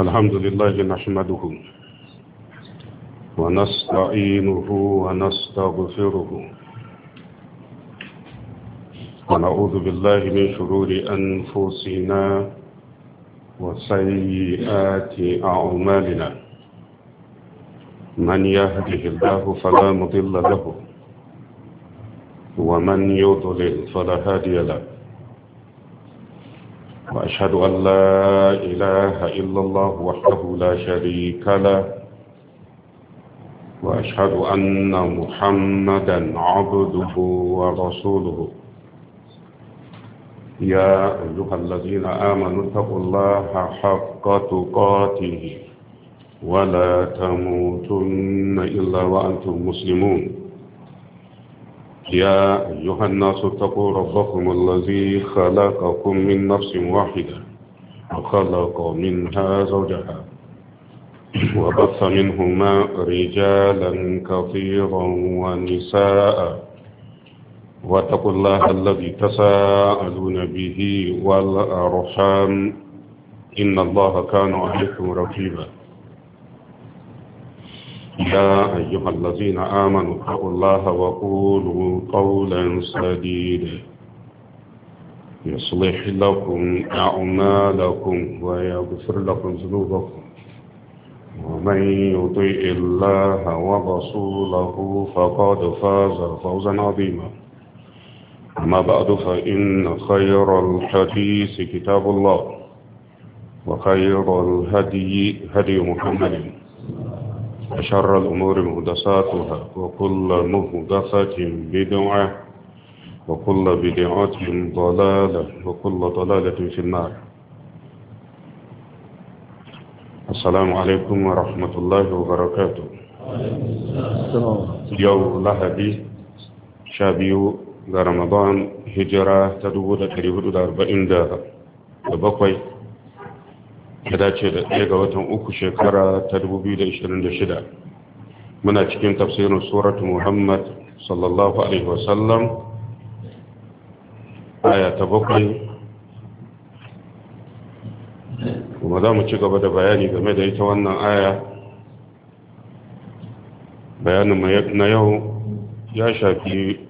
الحمد لله نحمده ونستعينه ونستغفره ونعوذ بالله من شرور أنفسنا وسيئات أعمالنا من يهده الله فلا مضل له ومن يضلل فلا هادي له وأشهد أن لا إله إلا الله وحده لا شريك له وأشهد أن محمدا عبده ورسوله يا أيها الذين آمنوا اتقوا الله حق تقاته ولا تموتن إلا وأنتم مسلمون يا أيها الناس اتقوا ربكم الذي خلقكم من نفس واحدة وخلق منها زوجها وبث منهما رجالا كثيرا ونساء واتقوا الله الذي تساءلون به والأرحام إن الله كان عليكم رقيبا يا أيها الذين آمنوا اتقوا الله وقولوا قولا سديدا يصلح لكم أعمالكم ويغفر لكم ذنوبكم ومن يطع الله ورسوله فقد فاز فوزا عظيما أما بعد فإن خير الحديث كتاب الله وخير الهدي هدي محمد وشر الأمور محدثاتها وكل محدثة بدعة وكل بدعة ضلالة وكل ضلالة في النار. السلام عليكم ورحمة الله وبركاته. يوم لهدي شابيو رمضان هجرة تدود تريد 47 ya dace da ɗaya ga watan uku shekara ta 2026 muna cikin tafsirin suratu Muhammad sallallahu alaihi wasallam aya ta 7 kuma za mu ci gaba da bayani game da ita wannan aya. Bayanin na yau ya shafi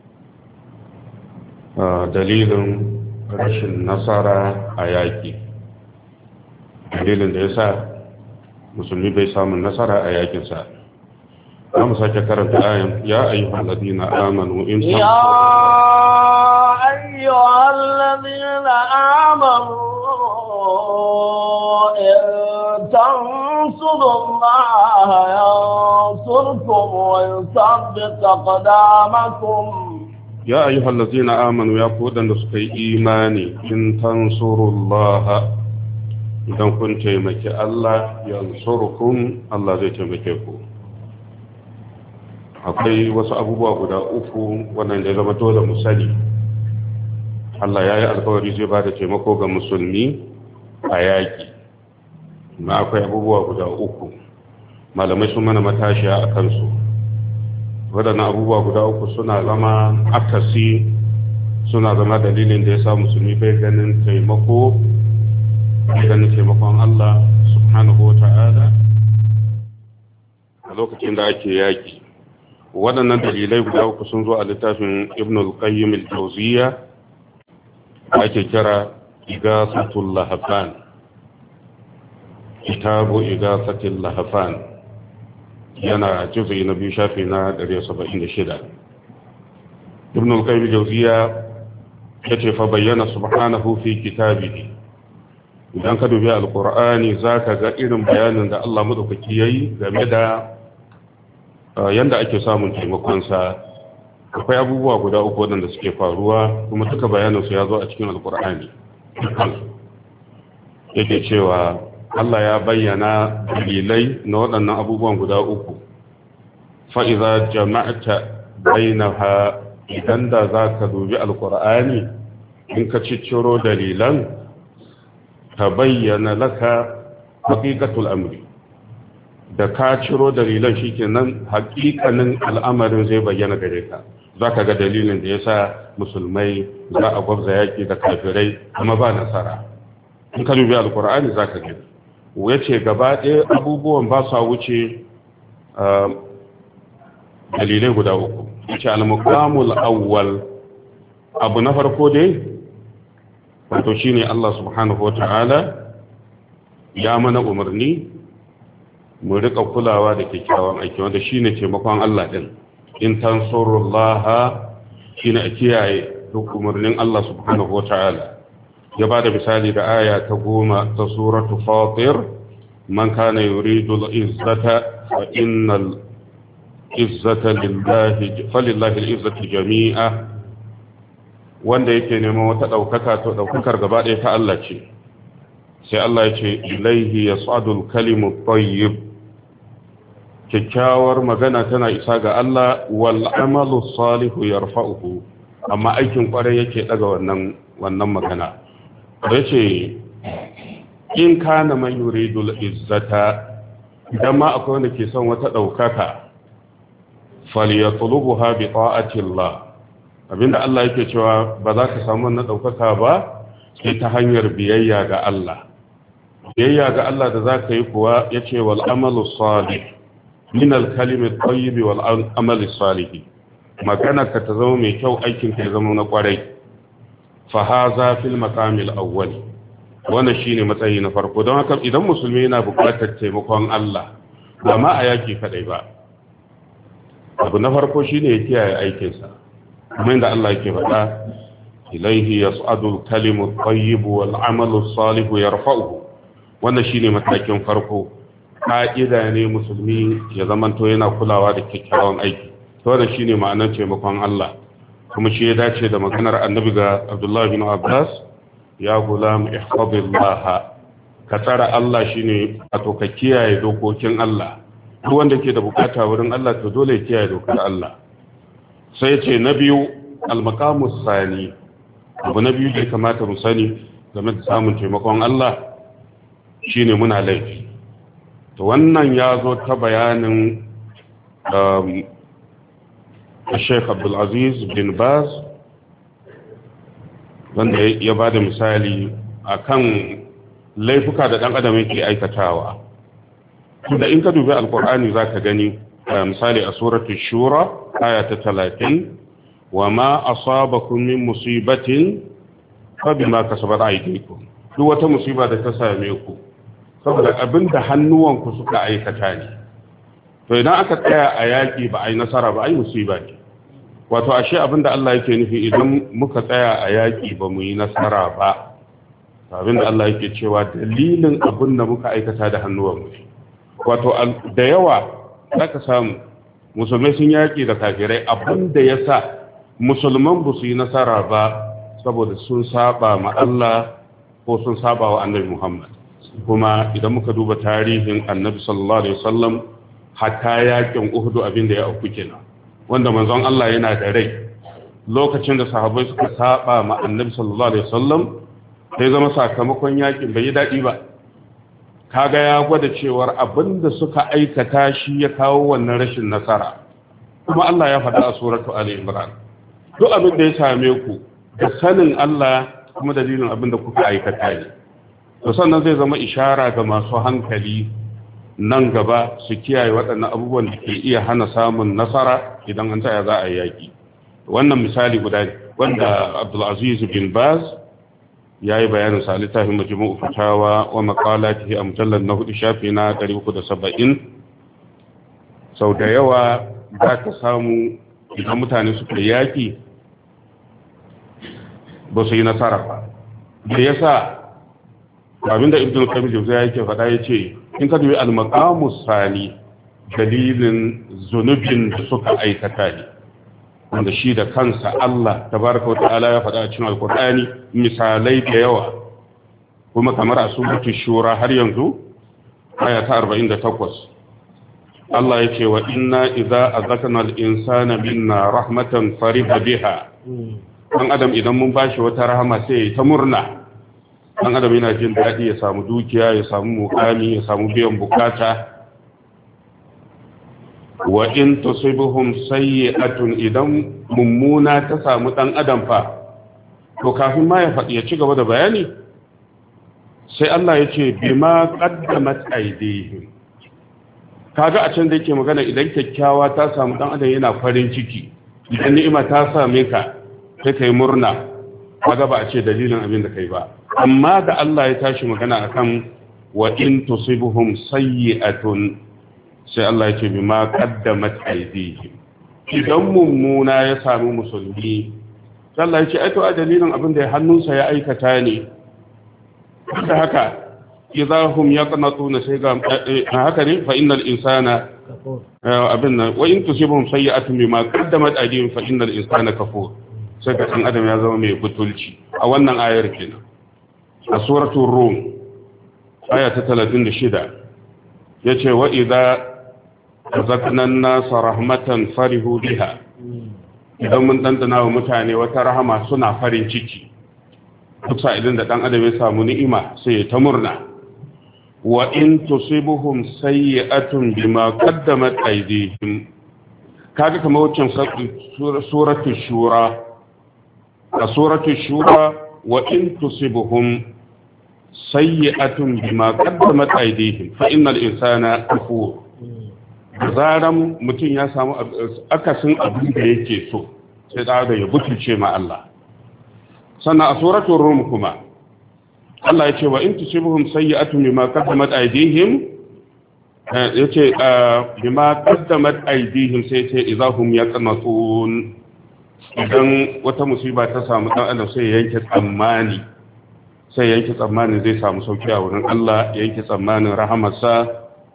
dalilin rashin nasara a yaƙi, dalilin da ya sa musulmi bai samun nasara a yakinsa. za mu sake karanta ayan ya ayyuhal ladina amanu in tansurullaha yansurkum wa yuthabbit aqdamakum. ya ayyuhal ladina amanu ya ku wadanda suka yi imani in tansurullaha idan kun taimaki Allah yansurkum Allah zai taimake ku. Akwai wasu abubuwa guda uku wannan da zama dole mu sani. Allah ya yi alkawari zai ba da taimako ga musulmi a yaƙi. Ma akwai abubuwa guda uku malamai sun mana matashiya a kansu. Waɗannan abubuwa guda uku suna zama akasi, suna zama dalilin da ya sa musulmi bai ganin taimako, ganin taimakon Allah subhanahu wa ta'ala a lokacin da ake yaƙi. Waɗannan dalilai guda uku sun zo a littafin Ibn al-Qayyim al-Jawziyya ake kira Igasatul Lahafan, kitabu Igasatul Lahafan, yana juz'i na 2 shafi na 176. Ibn al-Qayyim al-Jawziyya yace fa bayyana subhanahu fi kitabihi. Idan ka dubi alkur'ani za ka ga irin bayanin da Allah madaukaki ya yi game da yadda ake samun taimakonsa. Akwai abubuwa guda uku waɗanda suke faruwa kuma duka bayaninsu ya zo a cikin alkur'ani. Yake cewa Allah ya bayyana dalilai na waɗannan abubuwan guda uku. Fa'iza jama'ata bainaha, idan da za ka dubi alkur'ani in ka cicciro dalilan ta bayyana laka haƙiƙatul amri, da ka ciro dalilan shikenan haƙiƙanin al'amarin zai bayyana gare ka. Za ka ga dalilin da ya sa musulmai za a gwabza yaƙi da kafirai amma ba nasara. In ka dubi alƙur'ani za ka gani yace gaba ɗaya abubuwan ba sa wuce dalilai guda uku. Yace al-muqamul awwal, abu na farko dai wato shine Allah subhanahu wata'ala ya mana umarni mu rika kulawa da kyakkyawan aiki, wanda shine taimakon Allah din. In tansurullaha shine a kiyaye duk umarnin Allah subhanahu wata'ala. Ya bada misali da aya ta 10 ta suratu Fatir, man kana yuridu al-izzata fa innal izzata lillahi falillahi al-izzatu jami'a. Wanda yake neman wata daukaka to daukakar gaba ɗaya ta Allah ce. Sai Allah ya ce ilaihi yas'adul kalimu tayyib, kyakkyawar magana tana isa ga Allah, wal amalu salihu yarfa'uhu, amma aikin kwarai yake daga wannan magana. Yace in kana man yuridul izzata, idan ma akwai wanda ke son wata daukaka, falyatlubuha bi ta'ati Allah. Abinda Allah yake cewa ba za ka samu wannan daukaka ba sai ta hanyar biyayya ga Allah. Biyayya ga Allah da za ka yi kuwa yace wal amalu salih min al kalimi tayyib wal amali salih, magana ka ta zama mai kyau, aikin ka ya zama na kwarai. Fa haza fil maqamil awwal, wannan shine matsayi na farko. Don haka idan musulmi yana buƙatar taimakon Allah ba ma a yaki kadai ba, abu na farko shine ya kiyaye aikinsa, kuma inda Allah yake faɗa ilaihi yas'adul kalimu tayyib wal amalu salihu yarfa'uhu, wannan shine matakin farko. Ka'ida ne musulmi ya zamanto yana kulawa da kyakkyawan aiki, to wannan shine ma'anar taimakon Allah. Kuma shi ya dace da maganar annabi ga Abdullah bin Abbas, ya gulam ihfazillah, ka tsara Allah shine wato ka kiyaye dokokin Allah. Duk wanda ke da bukata wurin Allah to dole ya kiyaye dokar Allah. Sai ce na biyu al-maqamus sani, abu na biyu da kamata mu sani game da samun taimakon Allah shine muna laifi. To wannan ya zo ta bayanin Sheikh Abdul Aziz bin Baz, wanda ya bada misali akan laifuka da dan adam yake aikatawa. Da in ka dubi alqur'ani zaka gani misali a suratul shura aya ta 30, wa ma asabakum min musibatin fa bima kasabat aydikum, duk wata musiba da ta same ku saboda abinda hannuwanku suka aikata ne. To idan aka tsaya a yaki ba ai nasara ba ai musiba ne. Wato ashe abinda Allah yake nufi idan muka tsaya a yaki ba mu yi nasara ba, abinda Allah yake cewa dalilin abinda muka aikata da hannuwanmu. Wato da yawa zaka samu musulmai sun yaki da kafirai, abinda yasa musulman ba su yi nasara ba saboda sun saba ma Allah ko sun saba wa Annabi Muhammad. Kuma idan muka duba tarihin Annabi sallallahu alaihi wasallam, hatta yakin Uhud abinda ya auku kenan, wanda manzon Allah yana da rai lokacin da sahabbai suka saba ma Annabi sallallahu alaihi wasallam, sai zama sakamakon yakin bai yi dadi ba. Kaga ya gwada cewar abinda suka aikata shi ya kawo wannan rashin nasara. Kuma Allah ya faɗa a suratu Ali Imran, duk abin da ya same ku da sanin Allah kuma dalilin abin da kuka aikata ne. To sannan zai zama ishara ga masu hankali nan gaba su kiyaye waɗannan abubuwan da ke iya hana samun nasara idan an tsaya za a yi yaƙi. Wannan misali guda ne wanda Abdulaziz bin Baz ya yi bayanin sa littafin Majmu'u Fatawa wa Maqalatihi a mujallad na 4 shafi na 370. Sau da yawa za ka samu idan mutane suka yaƙi ba su yi nasara ba. Da yasa abinda Ibn Qayyim Jawziyya yake faɗa yace in ka dubi al-maqamus sani, dalilin zunubin da suka aikata ne, wanda shi da kansa Allah tabaraka wa ta'ala ya faɗa a cikin alkur'ani misalai da yawa. Kuma kamar a suratul shura har yanzu aya ta 48 Allah yake wa inna idza azaqna al-insana minna rahmatan fariha biha. Dan adam idan mun bashi wata rahama sai ta murna. Dan adam yana jin daɗi ya samu dukiya, ya samu mukami, ya samu biyan bukata. Wa in tusibuhum sayyi'atun, idan mummuna ta samu dan adam fa, to kafin ma ya faɗi ya ci gaba da bayani sai Allah ya ce bima qaddamat aydihim. Kaga a can da yake magana idan kyakkyawa ta samu dan adam yana farin ciki, idan ni'ima ta same ka sai kai murna, kaga ba a ce dalilin abin da kai ba. Amma da Allah ya tashi magana akan wa in tusibuhum sayyi'atun, sai Allah ya ce bima qaddamat aydihim. Idan mummuna ya samu musulmi, sai Allah ya ce ai to a dalilin abin da hannunsa ya aikata ne. Da haka idahum yaqnatuna, sai ga haka ne fa innal insana abin nan wa in tusibuhum sayyi'atun bima qaddamat aydihim fa innal insana kafur. Sai ka san adam ya zama mai butulci a wannan ayar kenan. A suratul rum aya ta 36 yace wa idza razaqna an-nasa rahmatan farihu biha, idan mun dandana wa mutane wata rahama suna farin ciki. Duk sa'ilin da dan adam ya samu ni'ima sai ya ta murna. wa in tusibuhum sayyi'atun bima qaddamat aydihim. Kaga kamar wancan suratul shura, a suratul shura wa in tusibuhum sayyi'atun bima qaddamat aydihim fa innal insana kafur. Zaran mutum ya samu akasin abin da yake so sai da ya butulce ma Allah. Sannan a suratul rum kuma Allah ya ce wa in tusibuhum sayyi'atun bima qaddamat aydihim, yace bima qaddamat aydihim sai ce idahum yaqnatun. Idan wata musiba ta samu dan adam sai yanke tsammani, zai samu sauki a wurin Allah, yanke tsammanin rahamarsa,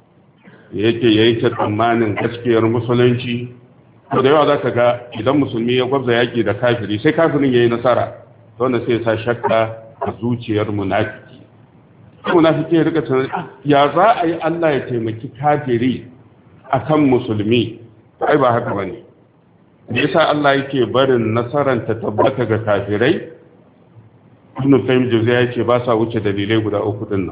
yanke tsammanin gaskiyar musulunci. To da yawa zaka ga idan musulmi ya gwabza yaki da kafiri sai kafirin yayi nasara, to wanda sai ya sa shakka a zuciyar munafiki ya rika tunanin ya za a yi Allah ya taimaki kafiri akan musulmi. Ai ba haka bane. Me yasa Allah yake barin nasaran ta tabbata ga kafirai? Ibn Qayyim Jawziyya yace ba sa wuce dalilai guda uku din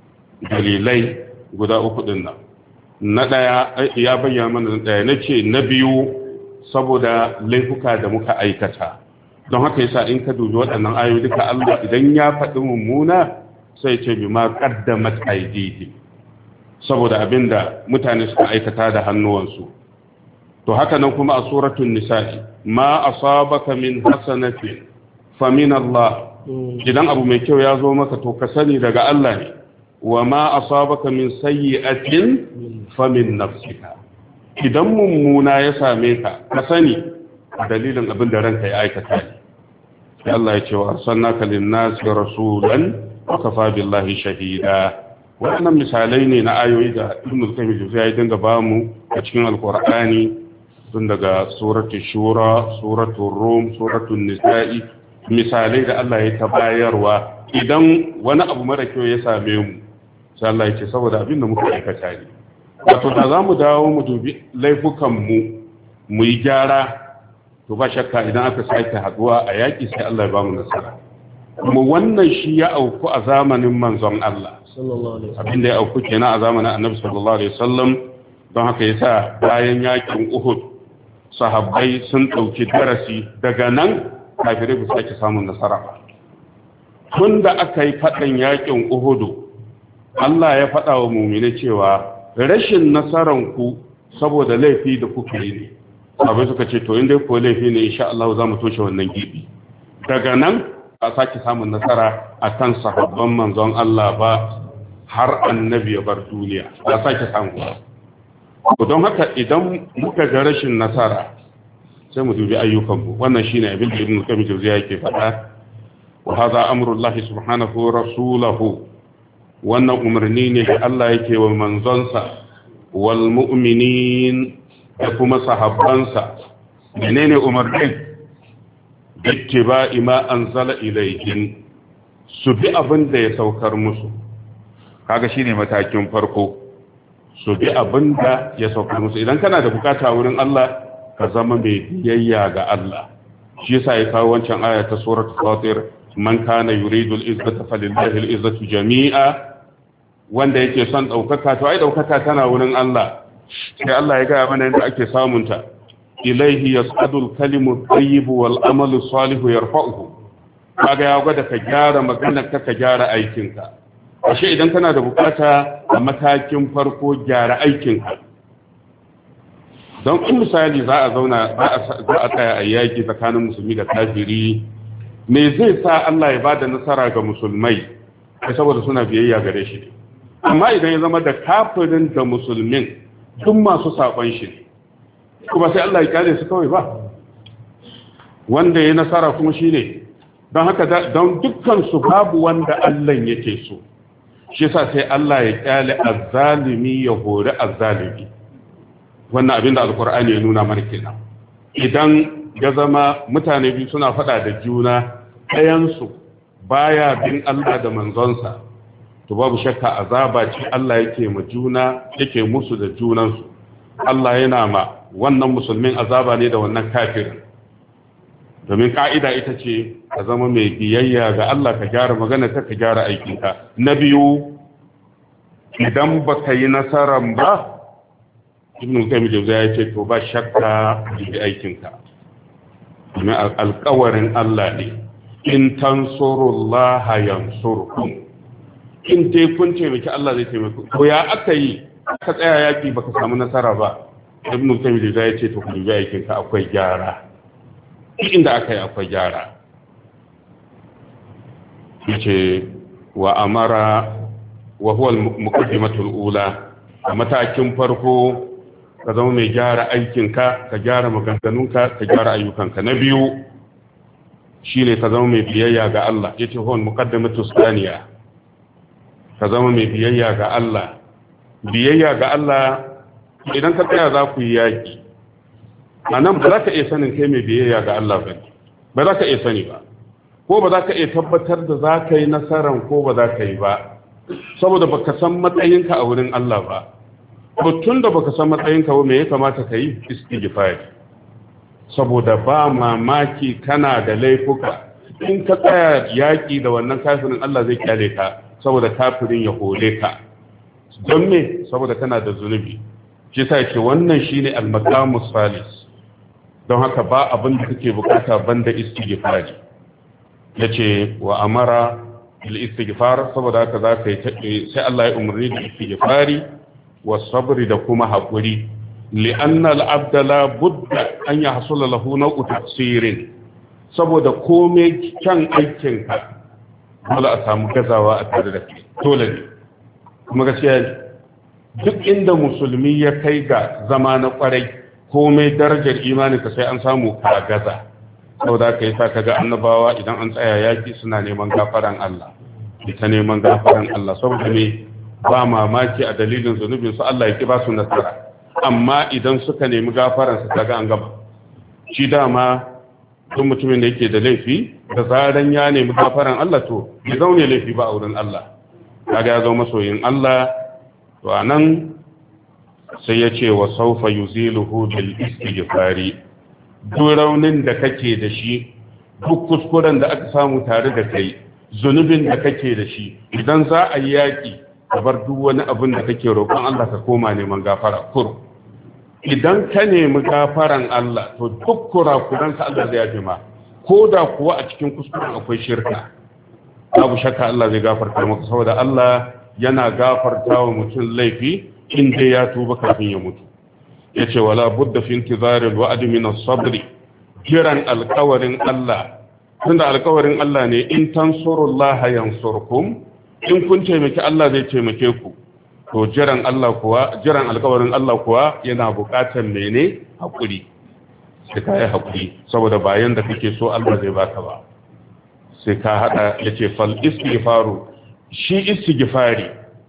nan. Na daya ya bayyana mana daya, nace na biyu saboda laifuka da muka aikata. Don haka yasa in ka dubi waɗannan ayoyi duka Allah idan ya faɗi mummuna sai ce bi ma qaddamat aydihim, saboda abinda mutane suka aikata da hannuwansu. To haka nan kuma a suratul nisa'i ma asabaka min hasanatin fa min Allah, idan abu mai kyau ya zo maka to ka sani daga Allah ne. Wa ma asabaka min sayyi'atin fa min nafsika, idan mummuna ya same ka ka sani a dalilin abin da ranka ya aikata ne. Sai Allah ya ce wa arsalnaka lin-nasi rasulan wa kafa billahi shahida. Wannan misalai ne na ayoyi da Ibn Qayyim ya dinga ba mu a cikin Alqur'ani, tun daga suratul shura, suratul rum, suratul nisa'i, misalai da Allah ya ta bayarwa idan wani abu mara kyau ya same mu. Sai Allah ya ce saboda abin da muka aikata ne. Wato da za mu dawo mu dubi laifukanmu mu yi gyara, to ba shakka idan aka sake haduwa a yaƙi sai Allah ya ba mu nasara. Kuma wannan shi ya auku a zamanin manzon Allah, abin da ya auku kenan a zamanin Annabi sallallahu alaihi wasallam. Don haka yasa bayan yaƙin Uhud sahabbai sun ɗauki darasi, daga nan kafirai ba sake samun nasara ba. Tun da aka yi faɗan yaƙin Uhud, Allah ya faɗa wa mu'mini cewa rashin nasaranku saboda laifi da kuka yi ne. Sabai suka ce to inda ko laifi ne insha Allah za mu toshe wannan gibi. Daga nan ba sake samun nasara a kan sahabban manzon Allah ba har annabi ya bar duniya, ba sake samu. Don haka idan muka ga rashin nasara sai mu dubi ayyukanmu. Wannan shine abin da Ibn Qayyim Jawziyya yake faɗa. Wa hadha amrullahi subhanahu wa rasuluhu, wannan umarni ne da Allah yake wa manzonsa wal mu'minin da kuma sahabbansa. Menene umarnin? Ittiba'i ma anzala ilayhim, su bi abin da ya saukar musu. Kaga shine matakin farko, su bi abin da ya saukar musu. Idan kana da bukata wurin Allah, ka zama mai biyayya ga Allah. Shi yasa ya kawo wancan aya ta suratul Fatir, man kana yuridu al-izzata falillahi al-izzatu jami'a. Wanda yake son daukaka, to ai daukaka tana wurin Allah. Sai Allah ya ga mana yadda ake samun ta. Ilaihi yas'adu al-kalimu at-tayyib wal amalu salihu yarfa'uhu. Kaga ya gwada ka gyara maganar ka gyara aikinka. ashe idan kana da bukata a matakin farko gyara aikinka. Don in misali za a zauna za a tsaya a yaki tsakanin musulmi da kafiri, me zai sa Allah ya bada nasara ga musulmai saboda suna biyayya gare shi. Amma idan ya zama da kafirin da musulmin duk masu saban shi kuma sai Allah ya kyale su kawai ba, wanda ya nasara kuma shine. Don haka don dukkan su babu wanda Allah yake so, shi yasa sai Allah ya kyale azzalimi ya hori azzalimi. Wannan abin da alkur'ani ya nuna mana kenan. Idan ya zama mutane biyu suna faɗa da juna, ɗayansu baya bin Allah da manzonsa, to babu shakka azaba ce Allah yake ma juna, yake musu da junansu. Allah yana ma wannan musulmin azaba ne da wannan kafirin. Domin ka'ida ita ce ka zama mai biyayya ga Allah, ka gyara magana ka gyara aikinka. Na biyu, idan baka yi nasaran ba, ibn Qayyim Jawziya ya ce to ba shakka da aikinka. Domin alƙawarin Allah ne, in tansurullaha yansurkum. In dai kun taimaki Allah zai taimaki. Ko ya aka yi aka tsaya yaki baka samu nasara ba, ibn Qayyim Jawziya ya ce to ku bi aikinka, akwai gyara. Inda aka yi akwai gyara. Yace wa amara wa huwa al-muqaddimatul ula, a matakin farko ka zama mai gyara aikinka, ka gyara maganganunka, ka gyara ayyukanka. Na biyu shine ka zama mai biyayya ga Allah. Yace huwa al-muqaddimatus thaniya, ka zama mai biyayya ga Allah. Biyayya ga Allah, idan ka tsaya za ku yi yaki, a nan ba za ka iya sanin kai mai biyayya ga Allah ba za ka iya sani ba, ko ba za ka iya tabbatar da za ka yi nasaran ko ba za ka yi ba, saboda ba ka san matsayinka a wurin Allah ba. Tun da ba ka san matsayinka ba, me ya kamata ka yi? Istighfar. Saboda ba mamaki kana da laifuka, in ka tsaya yaƙi da wannan kafirin Allah zai kyale ka, saboda kafirin ya hore ka. Don me? Saboda kana da zunubi. Shi sa yake wannan shine al-maqamus salis. Don haka ba abin da kake bukata banda istighfari. Yace wa amara bil istighfar, saboda haka zaka yi sai Allah ya umarni da istighfari wa sabri da kuma hakuri. Li'anna al-abda la budda an yahsula lahu naw'u tafsirin, saboda komai kyan aikin ka dole a samu gazawa a tare da kai, dole ne. Kuma gaskiya duk inda musulmi ya kai ga zama na kwarai, komai darajar imaninka sai an samu ka gaza. Saboda ka yi sa kaga annabawa idan an tsaya yaki suna neman gafaran Allah, ita neman gafaran Allah, saboda ne ba mamaki a dalilin zunubin su Allah yake ba su nasara. Amma idan suka nemi gafaran su kaga an gaba. Shi dama duk mutumin da yake da laifi, da zaran ya nemi gafaran Allah to bai zaune laifi ba a wurin Allah, kaga ya zama masoyin Allah. To anan sai ya ce wa saufa yuziluhu bil istighfari, duk raunin da kake da shi, duk kuskuren da aka samu tare da kai, zunubin da kake da shi, idan za a yi yaƙi ka bar duk wani abin da kake roƙon Allah ka koma neman gafara kur. Idan ka nemi gafaran Allah to duk kurakuran ka Allah zai yafe ma, ko da kuwa a cikin kuskuren akwai shirka, babu shakka Allah zai gafarta maka, saboda Allah yana gafarta wa mutum laifi in dai ya tuba kafin ya mutu. Yace wala budda fi intizari alwa'd min as-sabr, jiran alƙawarin Allah, tunda alƙawarin Allah ne, in tansurullaha yansurkum, in kun taimaki Allah zai taimake ku. To jiran alƙawarin Allah kuwa yana buƙatar mene? Hakuri. Sai ka yi hakuri, saboda bayan da kake so Allah zai baka ba. Sai ka hada, yace fal istighfaru, shi istighfari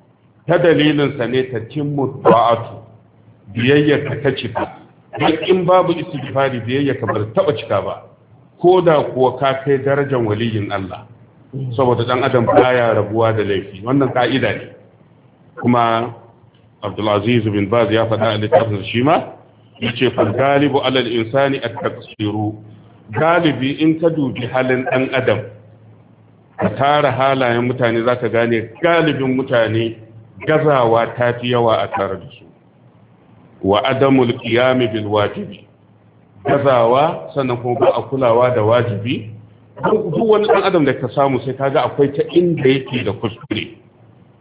ta dalilinsa ne ta timmu ta'atu, biyayyarka ta cika. Don in babu istighfari biyayyarka ba taba cika ba, ko da kuwa ka kai darajar waliyin Allah, saboda dan adam baya rabuwa da laifi. Wannan ka'ida ne. Kuma Abdulaziz bin Baz ya faɗa a littafin shi ma, yace fal galibu alal insani at-taqsiru, galibi in ka dubi halin dan adam, ka tara halayen mutane zaka gane galibin mutane gazawa ta fi yawa a tare da su. Wa adamul qiyami bil wajibi, gazawa sannan kuma ba a kulawa da wajibi. Duk wani dan adam da ka samu sai kaga akwai ta inda yake da kuskure.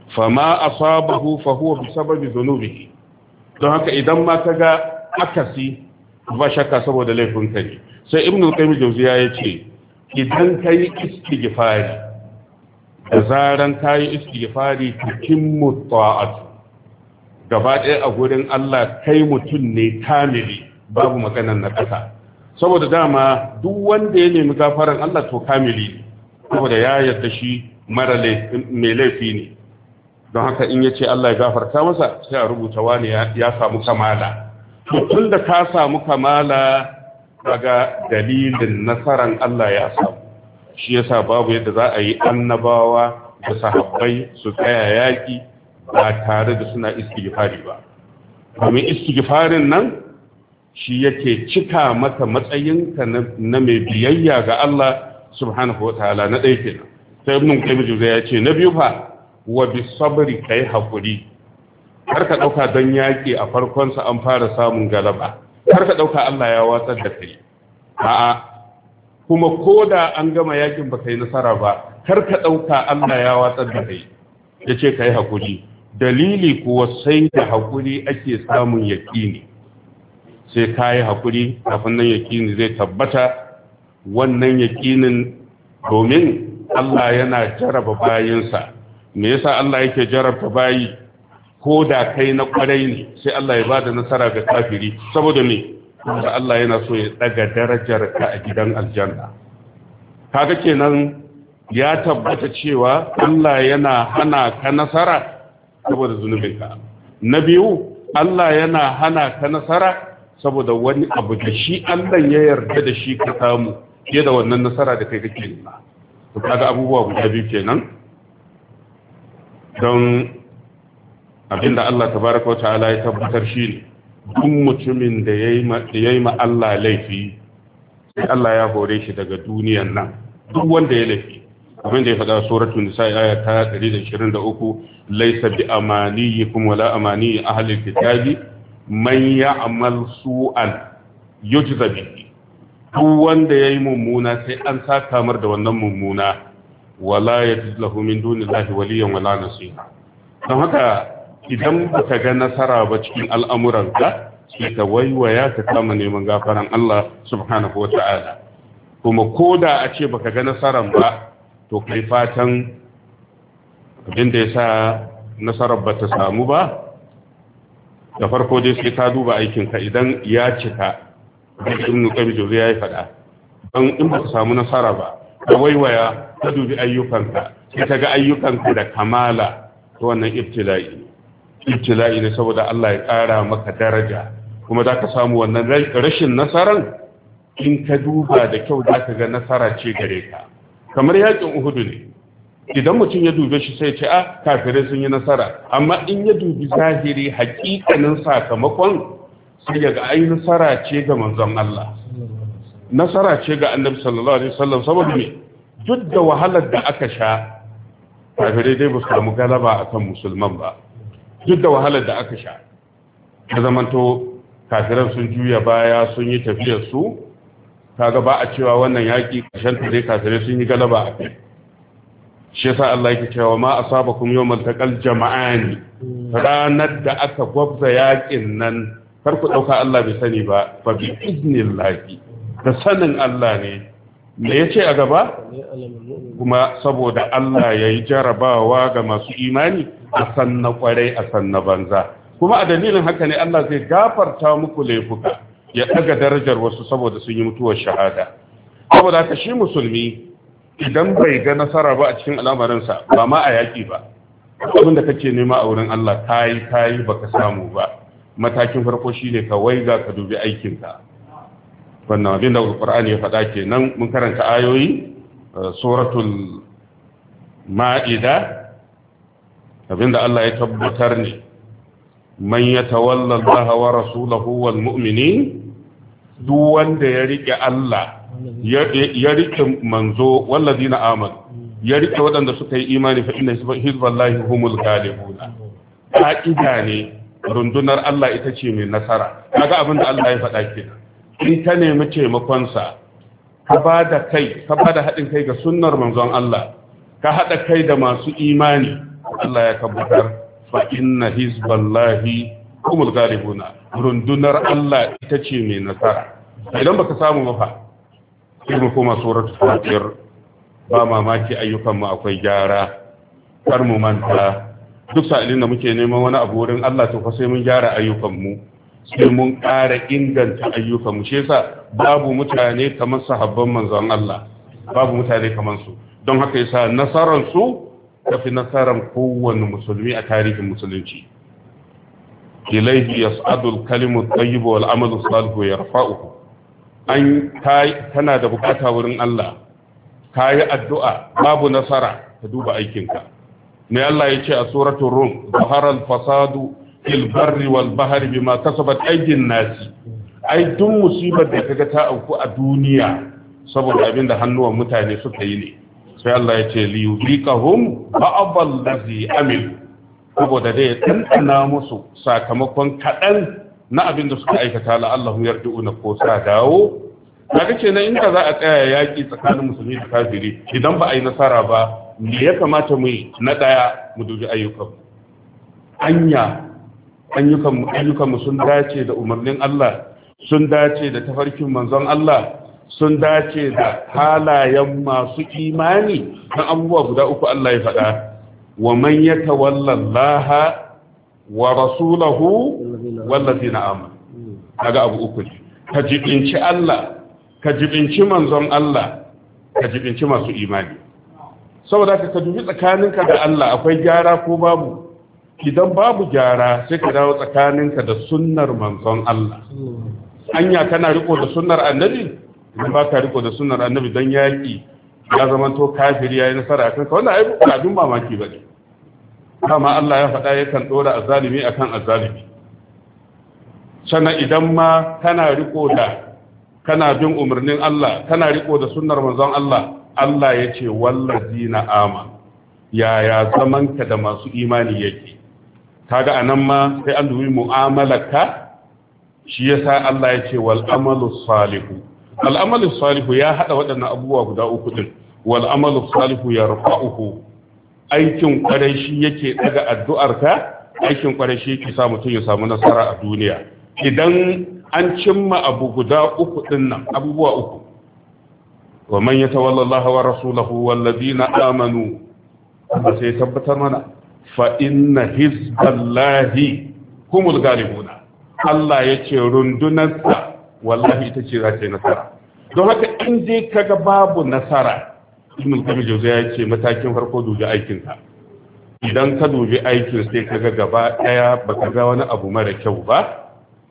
fama asabahu fa huwa bi sababi dhunubihi. don haka idan ma kaga akasi ba shakka saboda laifin ka ne. sai ibnu qayyim jawziya yace idan kai istighfari da zaran kai istighfari tukimmu ta'at gaba ɗaya a gurin Allah kai mutum ne kamili babu maganar na kasa saboda dama duk wanda ya nemi gafaran Allah to kamili saboda ya yarda shi mai laifi ne don haka in yace Allah ya gafarta masa sai a rubuta wani ya samu kamala to tunda ka samu kamala daga dalilin nasaran Allah ya samu shi yasa babu yadda za a yi annabawa da sahabbai su tsaya yaki ba tare da suna istighfari ba domin istighfarin nan shi yake cika maka matsayinka na mai biyayya ga Allah subhanahu wataala na ɗaya kenan sai ibn qayyim ya ce na biyu fa wa bisabri kai hakuri har ka dauka dan yaki a farkon sa an fara samun galaba har ka dauka Allah ya watsar da kai a'a kuma koda an gama yakin baka yi nasara ba har ka dauka Allah ya watsar da kai yace kai hakuri dalili kuwa sai da hakuri ake samun yaqini sai kai hakuri kafin nan yaqini zai tabbata wannan yaqinin domin Allah yana jaraba bayinsa me yasa Allah yake jarabta bayi ko da kai na kwarai ne sai Allah ya bada nasara ga kafiri saboda me saboda Allah yana so ya daga darajar ka a gidan aljanna kaga kenan ya tabbata cewa Allah yana hana ka nasara saboda zunubinka na biyu Allah yana hana ka nasara saboda wani abu da shi Allah ya yarda da shi ka samu fiye da wannan nasara da kai kake nema to kaga abubuwa guda biyu kenan don abinda Allah tabaraka wa ta'ala ya tabbatar shi ne duk mutumin da yayi ma Allah laifi sai Allah ya hore shi daga duniyan nan duk wanda ya laifi abin da ya faɗa suratul nisa aya ta 123 laysa bi amaniyikum wala amani ahli alkitabi man ya'mal su'an yujza bihi duk wanda yayi mummuna sai an saka mar da wannan mummuna wala yajid lahu min dunillahi waliyan wala nasira don haka idan baka ga nasara ba cikin al'amuranka sai ka waiwaya ka kama neman gafaran Allah subhanahu wata'ala kuma koda a ce baka ga nasaran ba to kai fatan abin da yasa nasarar ba ta samu ba da farko dai sai ka duba aikinka idan ya cika ibn qayyim ya yi fada dan in ba ka samu nasara ba ka waiwaya ka dubi ayyukanka sai ka ga ayyukanka da kamala to wannan ibtila'i ne saboda Allah ya ƙara maka daraja kuma za ka samu wannan rashin nasaran in ka duba da kyau za ka ga nasara ce gare ka kamar yakin Uhud ne idan mutum ya dube shi sai ce kafirai sun yi nasara amma in ya dubi zahiri hakikanin sakamakon sai ya ga ai nasara ce ga manzon Allah nasara ce ga annabi sallallahu alaihi wasallam saboda me duk da wahalar da aka sha kafirai dai ba su samu galaba akan musulman ba duk da wahalar da aka sha ta zamanto kafiran sun juya baya sun yi tafiyar su kaga ba a cewa wannan yaki kashin ta dai kafirai sun yi galaba a kai shi yasa Allah yake cewa ma asabakum yawmal taqal jama'ani ranar da aka gwabza yakin nan kar ku dauka Allah bai sani ba fa bi iznillahi da sanin Allah ne me yace a gaba kuma saboda Allah yayi jarabawa ga masu imani a san na kwarai a san na banza kuma a dalilin haka ne Allah zai gafarta muku laifuka ya daga darajar wasu saboda sun yi mutuwar shahada saboda haka shi musulmi idan bai ga nasara ba a cikin al'amarinsa ba ma a yaƙi ba abin da kake nema a wurin Allah kayi baka samu ba matakin farko shine ka waiga ka dubi aikinka wannan abin da Qur'ani ya faɗa kenan mun karanta ayoyi suratul ma'ida abinda Allah ya tabbatar ne man yatawalla Allah wa rasulahu wal mu'minin duk wanda ya rike Allah ya rike manzo walladina amanu ya rike waɗanda suka yi imani fa inna hizballahi humul ghalibuna ka'ida ne rundunar Allah ita ce mai nasara kaga abin da Allah ya faɗa kenan in ka nemi taimakon sa ka bada haɗin kai ga sunnar manzon Allah ka haɗa kai da masu imani Allah ya tabbatar fa inna hizballahi humul ghalibuna, rundunar Allah ita ce mai nasara. Idan baka samu mafa sai mu koma suratul fatir, ba mamaki ayyukan mu akwai gyara, kar mu manta duk sa'ilin da muke neman wani abu wurin Allah to fa sai mun gyara ayyukan mu, sai mun ƙara inganta ayyukan mu. Shi yasa babu mutane kamar sahabban manzon Allah, babu mutane kamar su, don haka yasa nasaran su tafi nasaran kowanne musulmi a tarihin musulunci. Ilaihi yas'adu al-kalimu at-tayyib wal 'amalu as-salihu yarfa'uhu. Kana da bukata wurin Allah, kayi addu'a babu nasara, ka duba aikinka. Mai Allah ya ce a suratul Rum, zahara al-fasadu fil barri wal bahri bima kasabat aydin nasi. Ai duk musibar da kaga ta auku a duniya saboda abinda hannuwan mutane suka yi ne. Sai Allah ya ce li yuziqahum ba'dal ladzi amil, saboda dai tantana musu sakamakon kadan na abin da suka aikata la'allahu yarji'una ko sa dawo. Kaga kenan inda za a tsaya yaki tsakanin musulmi da kafiri, idan ba a yi nasara ba, me ya kamata mu yi? Na daya mu dubi ayyukan. Ayyukan mu sun dace da umarnin Allah, sun dace da tafarkin manzon Allah, sun dace da halayen masu imani. Kan abubuwa guda uku Allah ya faɗa, wa man yatawalla Allah wa rasulahu wallazina amanu. Kaga abu uku ne, ka jibinci Allah, ka jibinci manzon Allah, ka jibinci masu imani. Saboda ka dubi tsakaninka da Allah akwai gyara ko babu. Idan babu gyara sai ka dawo tsakaninka da sunnar manzon Allah. Anya kana riko da sunnar annabi? Idan ba ka riko da sunnar annabi dan yaki ya zama to kafiri yayi nasara kanka, wannan ai ba abin mamaki bane. Kama Allah ya faɗa yakan dora azzalimi akan azzalimi. Sannan idan ma kana bin umarnin Allah, kana riko da sunnar manzon Allah, Allah ya ce wallazina amanu, yaya zamanka da masu imani yake. Kaga anan ma sai an dubi mu'amalarka. Shi yasa Allah ya ce wal amalu salihu. Al amalu salihu ya hada waɗannan abubuwa guda uku din. Wal amalu salihu yarfa'uhu. Aikin kwarai shi yake daga addu'arka, aikin kwarai shi yake sa mutum ya samu nasara a duniya. Idan an cimma abu guda uku dinnan, abubuwa uku, wa man yatawalla Allah wa rasulahu wal ladina amanu, ba sai tabbatar mana fa inna hizballahi humul ghalibuna. Allah yace rundunarsa wallahi ita ce za ta yi nasara. Don haka in dai kaga babu nasara, Ibn Qayyim ya ce matakin farko dubi aikinka. Idan ka dubi aikin sai kaga gaba daya baka ga wani abu mara kyau ba,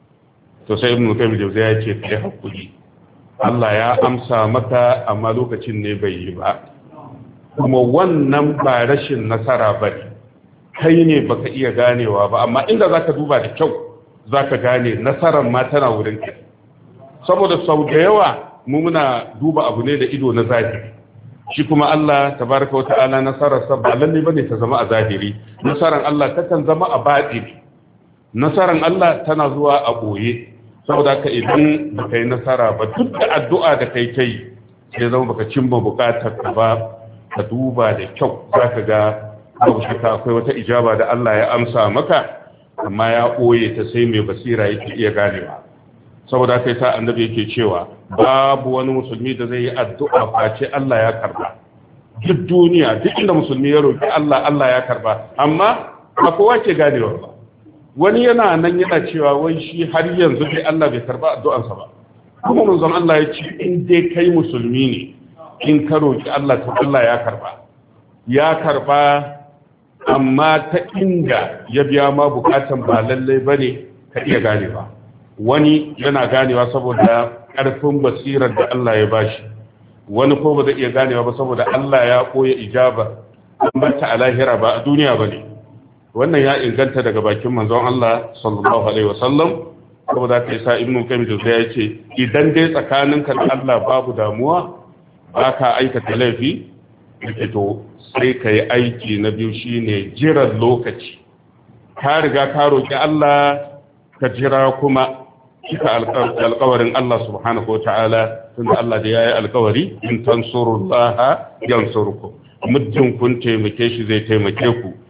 to sai Ibn Qayyim ya ce kai hakuri. Allah ya amsa maka amma lokacin ne bai yi ba. Kuma wannan ba rashin nasara bane. Kai ne baka iya ganewa ba, amma inda zaka duba da kyau zaka gane nasarar ma tana wurin kai. Saboda sau da yawa mu muna duba abu ne da ido na zahiri. Shi kuma Allah tabaraka wata'ala nasararsa ba lalle bane ta zama a zahiri. Nasarar Allah takan zama a batini. Nasarar Allah tana zuwa a boye. Saboda ka idan baka yi nasara ba, duk da addu'a da kai sai zama baka cimma bukatar ka ba, ka duba da kyau zaka ga babu shakka akwai wata ijaba da Allah ya amsa maka, amma ya ɓoye ta sai mai basira yake iya ganewa. Saboda kai sa annabi yake cewa babu wani musulmi da zai yi addu'a face Allah ya karba. Duk duniya duk inda musulmi ya roki Allah, Allah ya karba, amma ba kowa ke ganewa ba. Wani yana nan yana cewa wai shi har yanzu dai Allah bai karba addu'ansa ba. Kuma manzon Allah ya ce in dai kai musulmi ne, in ka roki Allah to Allah ya karba. Ya karba, amma ta inda ya biya ma bukatan ba lallai bane ka iya ganewa. Wani yana ganewa saboda ƙarfin basirar da Allah ya bashi, wani ko ba zai iya ganewa ba saboda Allah ya koya ijaba an bata a lahira ba a duniya ba ne. Wannan ya inganta daga bakin manzon Allah sallallahu alaihi wasallam. Saboda kai sa Ibn Qayyim ya ce idan dai tsakaninka da Allah babu damuwa, ba ka aikata laifi, to sai ka yi aiki na biyu shine jiran lokaci. Ka riga ka roki Allah, ka jira kuma cika alkawarin Allah subhanahu wa ta'ala, tunda Allah da ya yi alkawari in tansurullaha yansurkum, muddin kun taimake shi zai taimake ku.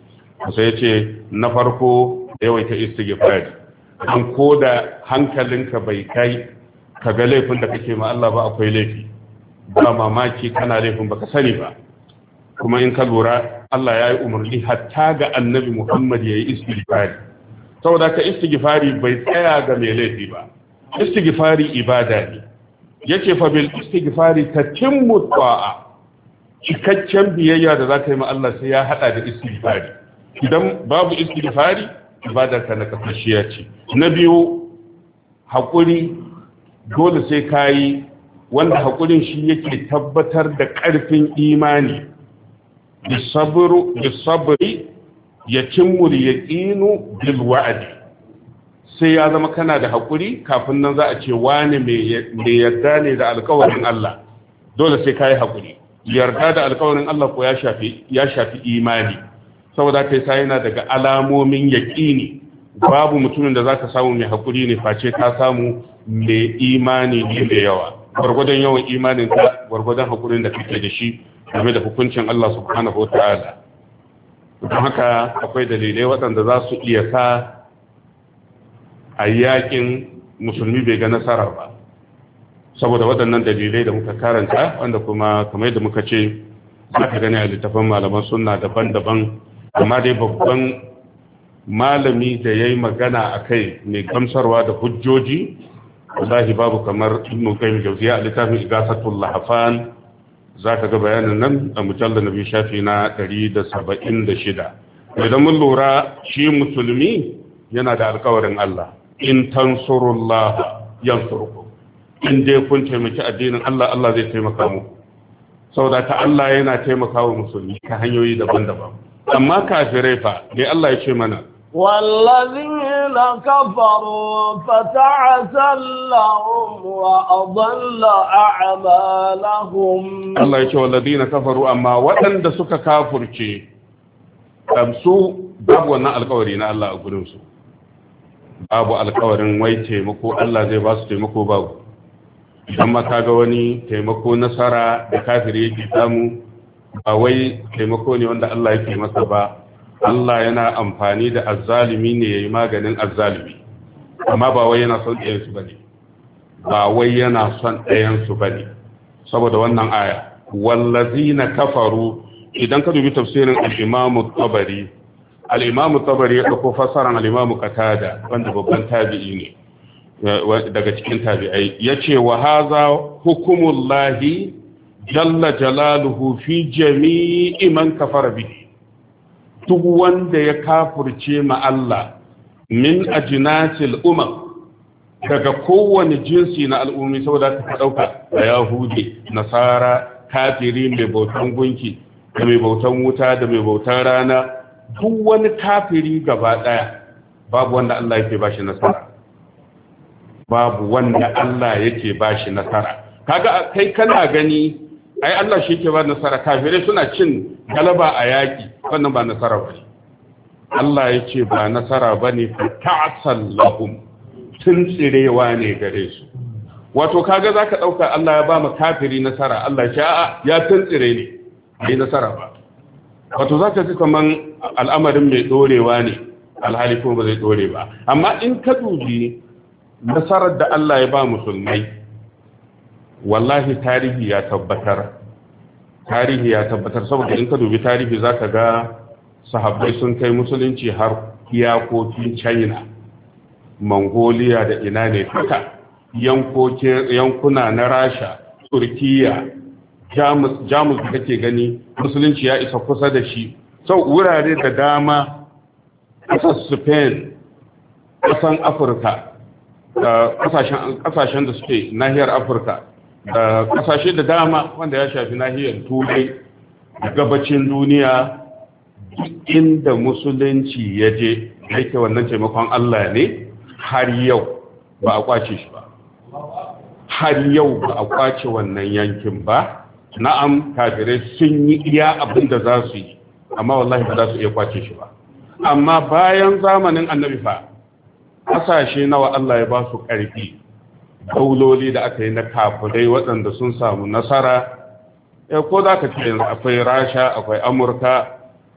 sai yace na farko yawaita istighfari an koda hankalinka bai kai ka ga laifin da kake ma Allah ba akwai laifi ba mamaki kana laifin baka sani ba kuma in ka lura Allah ya yi umarni hatta ga annabi Muhammad ya yi istighfari saboda ka istighfari bai tsaya ga mai laifi ba istighfari ibada ne yace fa bil istighfari tatimmu ta'a cikakken biyayya da zaka yi ma Allah sai ya hada da istighfari idan babu istighfari ibadar ka na kafashiya ce na biyu hakuri dole sai kayi wanda hakurin shi yake tabbatar da karfin imani bisabri yatimmu yaqinu bil wa'di sai ya zama kana da haƙuri kafin nan za a ce wani mai yarda ne da alƙawarin Allah dole sai ka yi haƙuri yarda da alƙawarin Allah ko ya shafi imani saboda kai sai yana daga alamomin yaƙini babu mutumin da za ka samu mai haƙuri ne face ka samu mai imani ne da yawa gwargwadon yawan imanin ka gwargwadon haƙurin da kake da shi game da hukuncin Allah subhanahu wa ta'ala don haka akwai dalilai waɗanda za su iya sa a yakin musulmi bai ga nasara ba saboda waɗannan dalilai da muka karanta wanda kuma kamar yadda muka ce za ka gani a littafin malaman sunna daban-daban amma dai babban malami da ya yi magana a kai mai gamsarwa da hujjoji wallahi babu kamar ibn qayyim jawziya a littafin igasatul lahafan za ka ga bayanin nan a mujallar nabi shafi na 176 idan mun lura shi musulmi yana da alkawarin Allah in tansurullah yansurku in dai kun taimaki addinin Allah Allah zai taimaka muku saboda ta Allah yana taimakawa musulmi ta hanyoyi daban-daban amma kafirai fa ne Allah ya ce mana والذين كفروا فتعسا لهم وأضل أعمالهم الله يقول والذين كفروا أما وأن سك كافر شيء su babu wannan alkawari na Allah a gurinsu babu alkawarin wai taimako Allah zai ba su taimako babu idan ma ka ga wani taimako nasara da kafiri yake samu ba wai taimako ne wanda Allah yake masa ba Allah yana amfani da azzalimi ne yayi maganin azzalimi amma ba wai yana son ɗayan su bane ba wai yana son ɗayan su bane saboda wannan aya wallazina kafaru idan ka dubi tafsirin al-Imam at-Tabari al-Imam at-Tabari ya dauko fasaran al-Imam Qatada wanda babban tabi'i ne daga cikin tabi'ai yace wa hadha hukumullahi jalla jalaluhu fi jami'i man kafara bihi duk wanda ya kafirce ma Allah min ajnasil umam daga kowane jinsi na al'ummi saboda ka dauka da yahudi nasara kafiri mai bautan gunki da mai bautan wuta da mai bautan rana duk wani kafiri gaba daya babu wanda Allah yake bashi nasara babu wanda Allah yake bashi nasara kaga kai kana gani ai Allah shi yake ba nasara kafirai suna cin galaba a yaki wannan ba nasara bane Allah yake ba nasara bane ta'sal lahum tun tsirewa ne gare su wato kaga zaka dauka Allah ya ba mu kafiri nasara Allah ya tuntsire ne bai nasara ba wato za ka ji kaman al'amarin mai dorewa ne alhali kuma ba zai dore ba amma in ka dubi nasarar da Allah ya ba musulmai wallahi tarihi ya tabbatar saboda in ka dubi tarihi za ka ga sahabbai sun kai musulunci har iyakokin China Mongolia da ina ne duka yankuna na Rasha Turkiya jamus da kake gani musulunci ya isa kusa da shi sau wurare da dama ƙasar Spain ƙasan Afirka da ƙasashen da suke nahiyar Afirka da ƙasashe da dama wanda ya shafi nahiyar Turai da gabacin duniya inda musulunci ya je yake wannan taimakon Allah ne har yau ba a kwace shi ba har yau ba a kwace wannan yankin ba na'am kafirai sun yi iya abin da za su yi amma wallahi ba za su iya kwace shi ba amma bayan zamanin annabi fa kasashe nawa Allah ya ba su ƙarfi dauloli da aka yi na kafirai waɗanda sun samu nasara ko za ka ce akwai Rasha akwai Amurka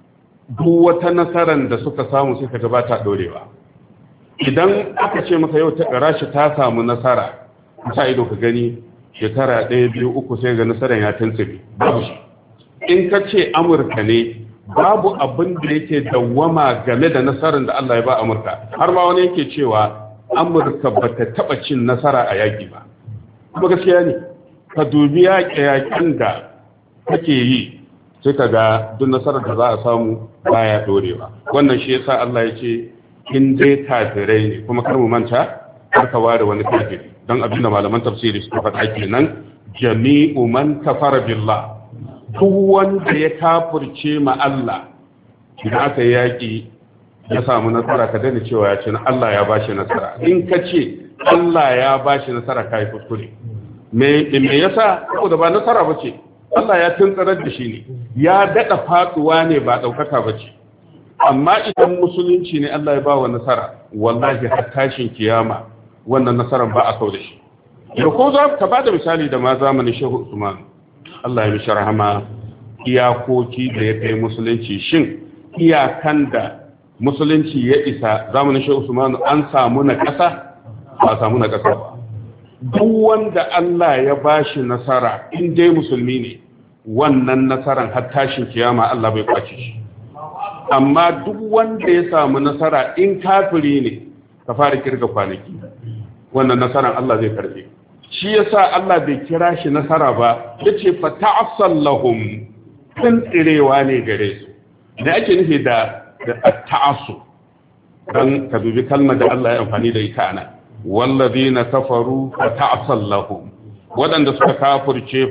duk wata nasarar da suka samu sai ka gabata dorewa. Idan aka ce maka yau Rasha ta samu nasara, sa ido ka gani shekara 1 2 3 sai ga nasarar ya tantsire babu shi. In ka ce Amurka ne, babu abin da yake dawwama game da nasarar da Allah ya ba Amurka. Har ma wani yake cewa Amurka ba ta taɓa cin nasara a yaƙi ba. Kuma gaskiya ne, ka dubi yaƙe-yaƙen da kake yi sai ka ga duk nasarar da za a samu baya dorewa. Wannan shi yasa Allah ya ce in dai kafirai ne, kuma kar mu manta har ka ware wani kafiri, don abin da malaman tafsiri suka faɗa kenan, jami'u man kafara billah, duk wanda ya kafirce ma Allah idan aka yi yaƙi ya samu nasara, ka dani cewa ya ce Allah ya bashi nasara. In ka ce Allah ya bashi nasara, kai kuskure. Me yasa? Saboda ba nasara bace, Allah ya tuntsarar da shi ne, ya daɗa faɗuwa ne, ba ɗaukaka bace. Amma idan musulunci ne Allah ya ba wa nasara, wallahi har tashin kiyama wannan nasaran ba a kau da shi. Da ko za ka ba da misali da ma zamanin Shehu Usman, Allah ya mishi rahama, iyakoki da ya kai musulunci, shin iyakan da musulunci ya isa zamanin Shehu Usman an samu na ƙasa? Ba samu na ƙasa ba. Duk wanda Allah ya bashi nasara in dai musulmi ne, wannan nasaran har tashin kiyama Allah bai kwace shi. Amma duk wanda ya samu nasara in kafiri ne, ka fara kirga kwanaki, wannan nasaran Allah zai karbe. Shi yasa Allah bai kira shi nasara ba, yace fa ta'assal lahum, tun tsirewa ne gare su. Da ake nufi da ta'assu, dan ka dubi kalmar da Allah ya amfani da ita ana, wallazina kafaru fa ta'assal lahum, wadanda suka kafirce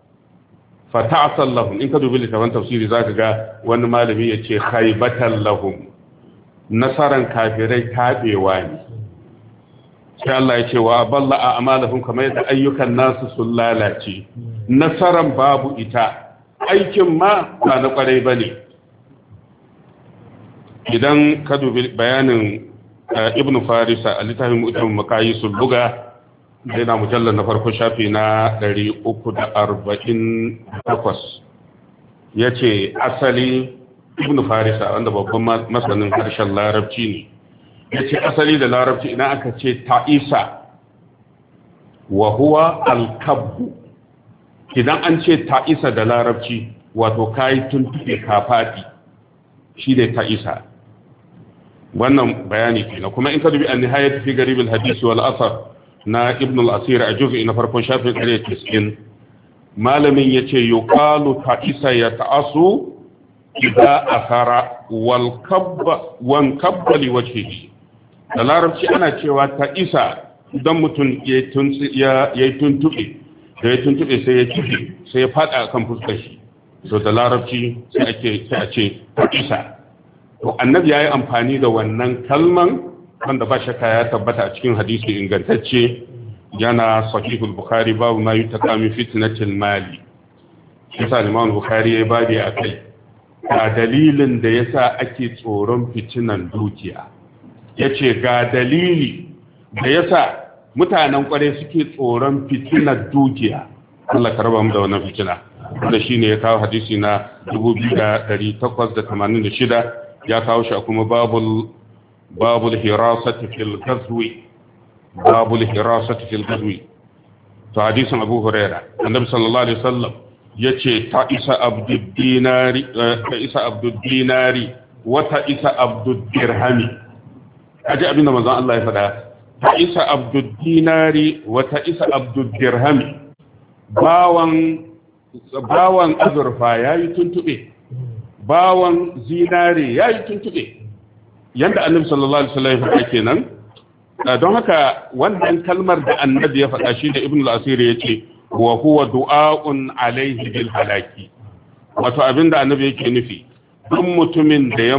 fa ta'assal lahum. In ka dubi littafin tafsiri zaka ga wani malami yace khaybatan lahum, nasaran kafirai tabewa ne. Sai Allah ya ce wa balla a'malahum, kamar yadda ayyukan nasu sun lalace, nasaran babu ita, aikin ma ba na kwarai bane. Idan ka dubi bayanin Ibn Farisa a littafin Mu'jam Maqayisul Lugha, yana mujallar na farko shafi na 348, yace asali Ibn Farisa wanda babban masanin harshen Larabci ne, yace asali da Larabci idan aka ce ta'isa wa huwa al-kabbu, idan an ce ta'isa da Larabci wato kai tuntube ka fadi, shi ne ta'isa. Wannan bayani kenan. Kuma in ka dubi an-nihayat fi garib al-hadith wal athar na Ibn al-Asir a juz'i na farkon shafin 190, malamin yace yuqalu ta'isa ya ta'asu idza athara wal kabba wan kabba li wajhihi. Da Larabci ana cewa ta'isa idan mutum ya tuntube, da ya tuntube sai ya kife, sai ya fada kan fuskar shi, to da Larabci sai a ce ta'isa. To annabi yayi amfani da wannan kalman wanda ba shakka ya tabbata a cikin hadisi ingantacce, yana sahihul Bukhari, babu ma yutaka min fitnatil mali. Yasa Imam Bukhari ya babi akai ga dalilin da yasa ake tsoron fitinan dukiya. Yace ga dalili da yasa mutanen kware suke tsoron fitinar dukiya. Allah ka raba mu da wannan fitina. Wanda shine ya kawo hadisi na 2886, ya kawo shi kuma babul hirasati fil ghazwi, babul hirasati fil ghazwi. To hadisin Abu Hurairah, Annabi sallallahu alaihi wasallam yace ta'isa abdud dinari wa ta'isa abdud dirhami. Kaji abinda manzon Allah ya faɗa, ta'isa abdud dinari wa ta'isa abdud dirhami. Bawan azurfa yayi tuntube, bawan zinare ya yi tuntube, yadda annabi sallallahu alaihi wasallam ya faɗa kenan. Don haka wannan kalmar da annabi ya faɗa shi da Ibn al-Asir ya ce wa huwa du'a'un alaihi bil halaki, wato abinda annabi yake nufi, duk mutumin da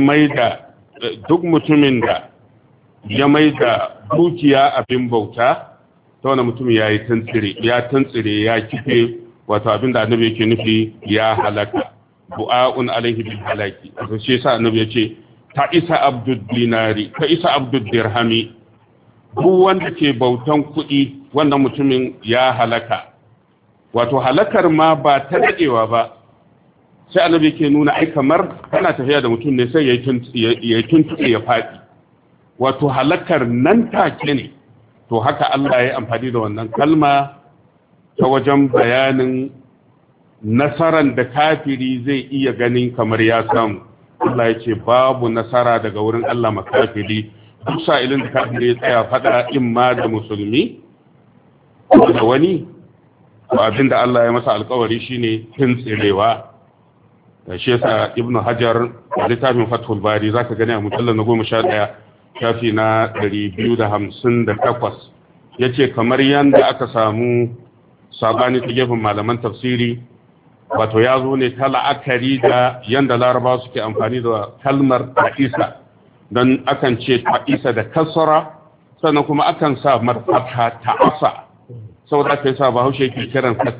ya maida dukiya abin bauta, ta wani mutum ya yi tantsire ya kife, wato abinda annabi yake nufi ya halaka. Du'a'un alaihi bil halaki. To shi yasa annabi yace ta isa abdud dinari, ta isa abdud dirhami. Duk wanda ke bautan kuɗi, wannan mutumin ya halaka. Wato halakar ma ba ta dadewa ba, sai annabi ke nuna ai kamar kana tafiya da mutum ne sai ya tuntuɓe ya faɗi, wato halakar nan take ne. To haka Allah ya amfani da wannan kalma ta wajen bayanin nasaran da kafiri zai iya ganin kamar ya samu. Allah ya ce babu nasara daga wurin Allah makafiri. Duk sa'ilin da kafiri ya tsaya faɗa imma da musulmi ko da wani, to abinda Allah ya masa alkawari shine tsirewa. Shi yasa Ibn Hajar a littafin Fathul Bari zaka gani a mujallal na 11 shafi na 258 yace kamar yanda aka samu sabani ta gefen malaman tafsiri, wato ya zo ne ta la'akari da yanda Larabawa suke amfani da kalmar ta'isa, don akan ce ta'isa da kasara, sannan kuma akan sa marfata ta'asa, saboda aka yi sa Bahaushe ke kiransa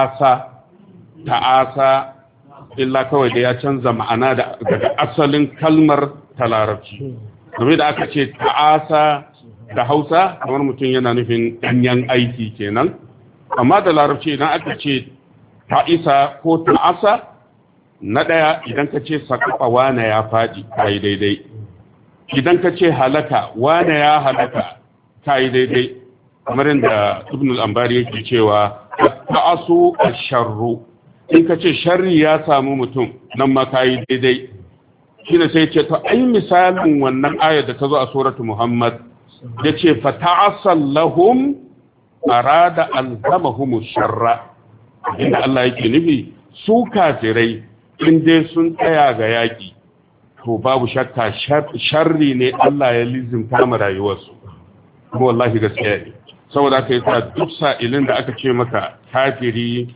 ta'asa illa kawai da ya canza ma'ana daga asalin kalmar ta Larabci. Game da aka ce ta'asa da Hausa kamar mutum yana nufin ɗanyen aiki kenan, amma da Larabci idan aka ce ta'isa ko ta'asa, na ɗaya idan ka ce sakaɓa wane ya faɗi ka yi daidai, idan ka ce halaka wane ya halaka ka yi daidai, kamar yadda Ibn al-Ambari yake cewa ta'asu ash-sharru, in ka ce sharri ya samu mutum nan ma ka yi daidai. Shine sai ce to ai misalin wannan ayar da ta zo a suratu Muhammad ya ce fata'asal lahum arada alzamahum sharra, inda Allah yake nufi su kafirai in dai sun tsaya ga yaki to babu shakka sharri ne Allah ya lizimta ma rayuwarsu, kuma wallahi gaskiya ne. Saboda aka yi ta duk sa'ilin da aka ce maka kafiri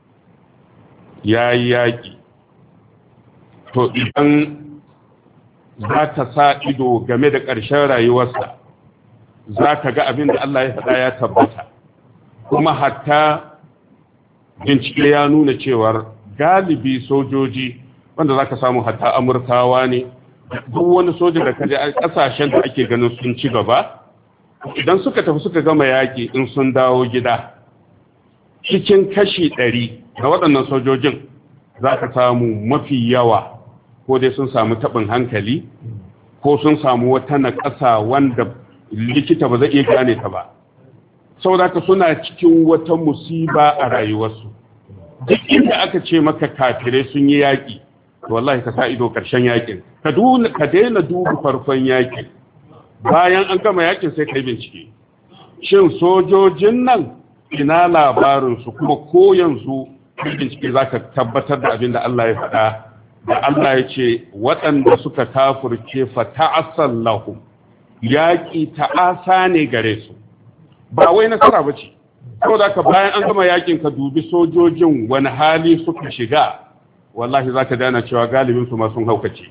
ya yi yaƙi, to idan za ka sa ido game da ƙarshen rayuwarsa za ka ga abin da Allah ya faɗa ya tabbata, kuma hatta bincike ya nuna cewar galibi sojoji wanda za ka samu hatta Amurkawa ne, duk wani soja da kaje a ƙasashen da ake ganin sun ci gaba, idan suka tafi suka gama yaƙi in sun dawo gida cikin kashi 100 na waɗannan sojojin za ka samu mafi yawa ko dai sun samu taɓin hankali ko sun samu wata naƙasa wanda likita ba zai iya gane ta ba, saboda ka suna cikin wata musiba a rayuwarsu. Duk inda aka ce maka kafirai sun yi yaƙi, wallahi ka sa ido ƙarshen yaƙin, ka daina duba farkon yaƙin, bayan an gama yaƙin sai ka yi bincike shin sojojin nan ina labarinsu, kuma ko yanzu bincike za ka tabbatar da abin da Allah ya faɗa, da Allah ya ce waɗanda suka kafurce fa ta'asal lahum, yaƙi ta'asa ne gare su, ba wai nasara ba ce. Saboda ka bayan an gama yaƙin ka dubi sojojin wani hali suka shiga, wallahi za ka dana cewa galibin su ma sun haukace.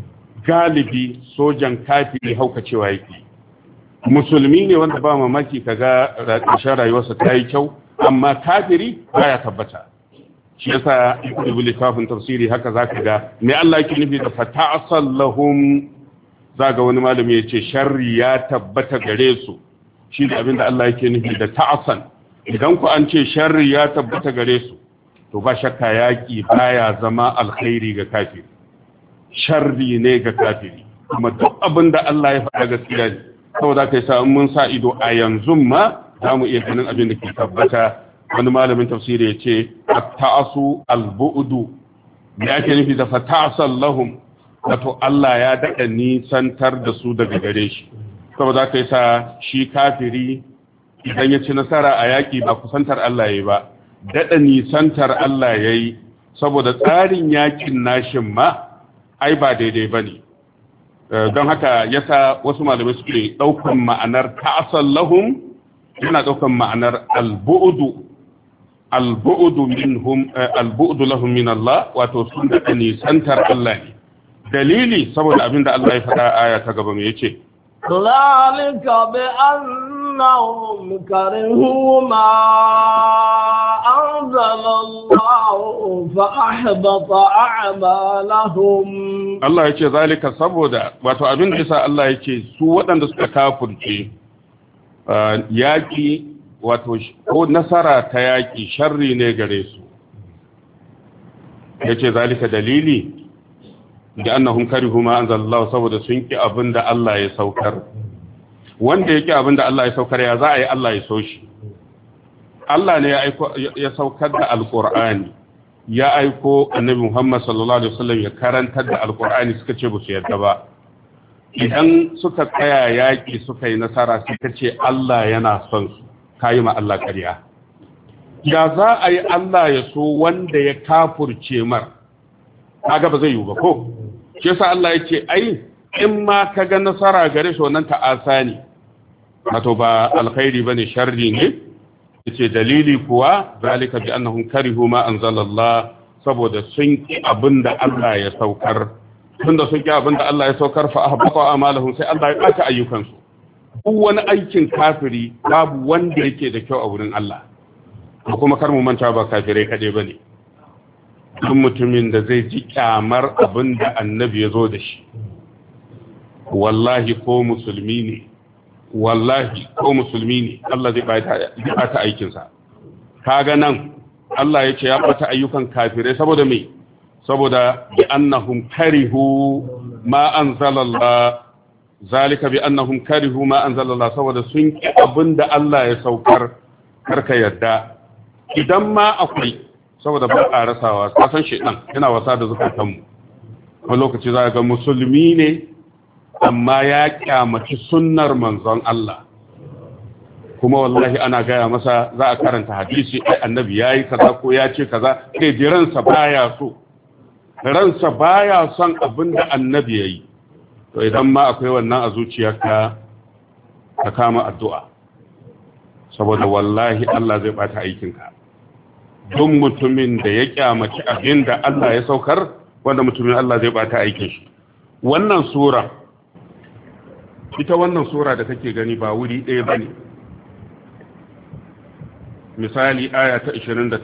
Galibi sojan kafiri haukacewa yake. Musulmi ne wanda ba mamaki kaga ƙarshen rayuwarsa ta yi kyau, amma kafiri baya tabbata. Shi yasa ibnu littafin tafsiri haka zaka ga me Allah yake nufi da fata'asal lahum, zaga wani malami yace sharri ya tabbata gare su, shi da abinda Allah yake nufi da ta'asan. Idan ku an ce sharri ya tabbata gare su, to ba shakka yaki baya zama alkhairi ga kafiri, sharri ne ga kafiri, kuma duk abinda Allah ya faɗa gaskiya ne. Saboda kai sa mun sa ido a yanzu ma za mu iya ganin abin da ke tabbata. Wani malamin tafsiri ya ce ta'asu al-bu'du, me ake nufi da fata'asal lahum, wato Allah ya daɗa nisantar da su daga gare shi. Saboda kai sa shi kafiri idan ya ci nasara a yaƙi ba kusantar Allah yayi ba, daɗa nisantar Allah yayi, saboda tsarin yaƙin nashin ma ai ba daidai bane. Don haka yasa wasu malamai suke ɗaukan ma'anar ta'asal lahum yana ɗaukan ma'anar al-bu'du minhum, al-bu'du lahum min Allah, wato sun daɗa nisantar Allah ne. Dalili saboda abinda Allah ya faɗa aya ta gaba me yace ذلك بأنهم كرهوا ما أنزل الله فأحبط أعمالهم. Allah ya ce zalika saboda wato abin da sa Allah ya ce su waɗanda suka kafurce yaƙi, wato ko nasara ta yaƙi sharri ne gare su. yace zalika dalili da annahum karihu ma anzalallahu saboda sun ki abinda Allah ya saukar. Wanda yake abinda Allah ya saukar ya za a yi Allah ya so shi. Allah ne ya saukar da alqur'ani, ya aiko annabi Muhammad sallallahu alaihi wasallam ya karantar da alqur'ani, suka ce ba su yarda ba. Idan suka tsaya yaki suka yi nasara suka ce Allah yana son su, kayi ma Allah ƙarya. Ya za a yi Allah ya so wanda ya kafurce mar, kaga ba zai yi ba ko? Shi yasa Allah yake ai in ma kaga nasara gare shi wannan ta'asa ne, wato ba alkhairi bane, sharri ne. Yace dalili kuwa zalika bi annahum karihu ma anzalallah, saboda sun ki abinda Allah ya saukar. Tunda sun ki abinda Allah ya saukar fa ahbata amalahum, sai Allah ya bata ayyukansu. Duk wani aikin kafiri babu wanda yake da kyau a wurin Allah. Kuma kar mu manta ba kafirai kaɗai ba ne. Duk mutumin da zai ji kyamar abin da annabi ya zo da shi, wallahi ko musulmi ne, Allah zai bata aikinsa. Kaga nan Allah ya ce ya bata ayyukan kafirai saboda me? Saboda bi annahum karihu ma anzalallah, zalika bi annahum karihu ma anzalallah, saboda sun ki abin da Allah ya saukar. Karka yarda idan ma akwai, saboda ba a rasawa, kasan shedan yana wasa da zukatanmu. Wani lokaci za ga musulmi ne amma ya kyamaci sunnar manzon Allah, kuma wallahi ana gaya masa za a karanta hadisi ai annabi yayi kaza ko ya ce kaza, kai ransa baya son abinda annabi yayi. To idan ma akwai wannan a zuciyarka, ka kama addu'a, saboda wallahi Allah zai bata aikinka. Duk mutumin da ya kyamaci abin da Allah ya saukar, wanda mutumin Allah zai bata aikin shi. Wannan sura da kake gani ba wuri ɗaya bane. Misali aya ta 28,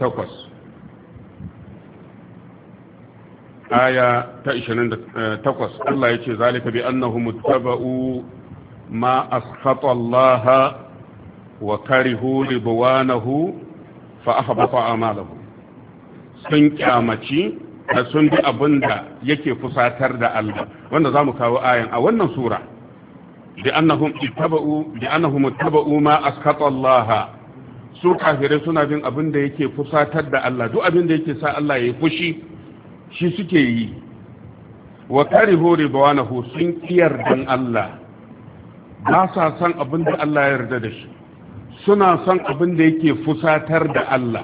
Allah ya ce zalika bi annahum ittaba'u ma askhata Allah wa karihu ridwanahu fa ahbata a'malahum. Sun kyamaci da sun bi abinda yake fusatar da Allah, wanda zamu kawo ayan a wannan sura. bi annahum ittaba'u ma askhata Allah, su kafirai suna bin abinda yake fusatar da Allah, duk abinda yake sa Allah ya fushi shi suke yi. Wa karihu ridwanahu, sun kiyar dan Allah, ba sa san abinda Allah ya yarda da shi, suna son abin da yake fusatar da Allah.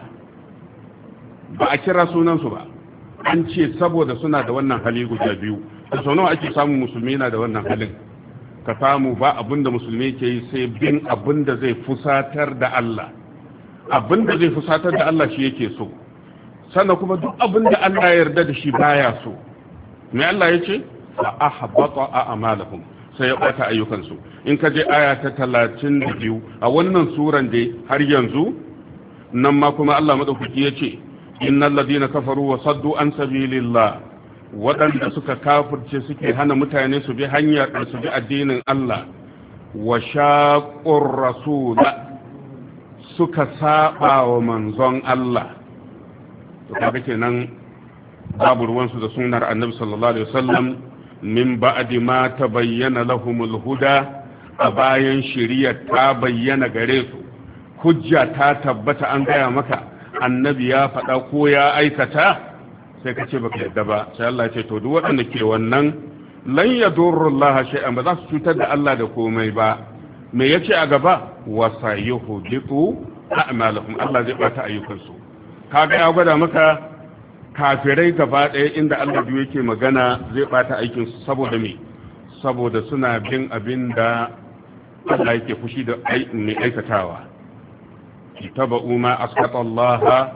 Ba a kira sunansu ba, an ce saboda suna da wannan hali guda biyu. Da sau nawa ake samun musulmi na da wannan halin? Ka samu ba abin da musulmi ke yi sai bin abin da zai fusatar da Allah. Abin da zai fusatar da Allah shi yake so, sannan kuma duk abin da Allah ya yarda da shi baya so. Me Allah ya ce? Fa ahbata a'malahum, sai ya ɓata ayyukansu. In ka je aya ta 32 a wannan suran dai har yanzu, nan ma kuma Allah madaukaki ya ce innal ladina kafaru wa saddu an sabilillah, waɗanda suka kafirce suke hana mutane su bi hanyar su bi addinin Allah, wa shaqur rasula, suka saba wa manzon Allah. To kaga kenan babu ruwansu da sunnar annabi sallallahu alaihi wasallam. Min ba'di ma tabayyana lahumul huda, a bayan shari'a ta bayyana gare su, hujja ta tabbata, an gaya maka annabi ya faɗa ko ya aikata, sai ka ce baka yadda ba. Sai Allah ya ce to duk waɗanda ke wannan lan yadurrullaha shay'an, ba za su cutar da Allah da komai ba. Me yace a gaba? Wa sayuhditu a'malahum, Allah zai bata ayyukansu. Kaga ya gwada maka kafirai gaba ɗaya inda Allah biyu yake magana zai ɓata aikinsu, saboda me? Saboda suna bin abin da Allah yake fushi da mai aikatawa. Ittaba'u ma asqata Allah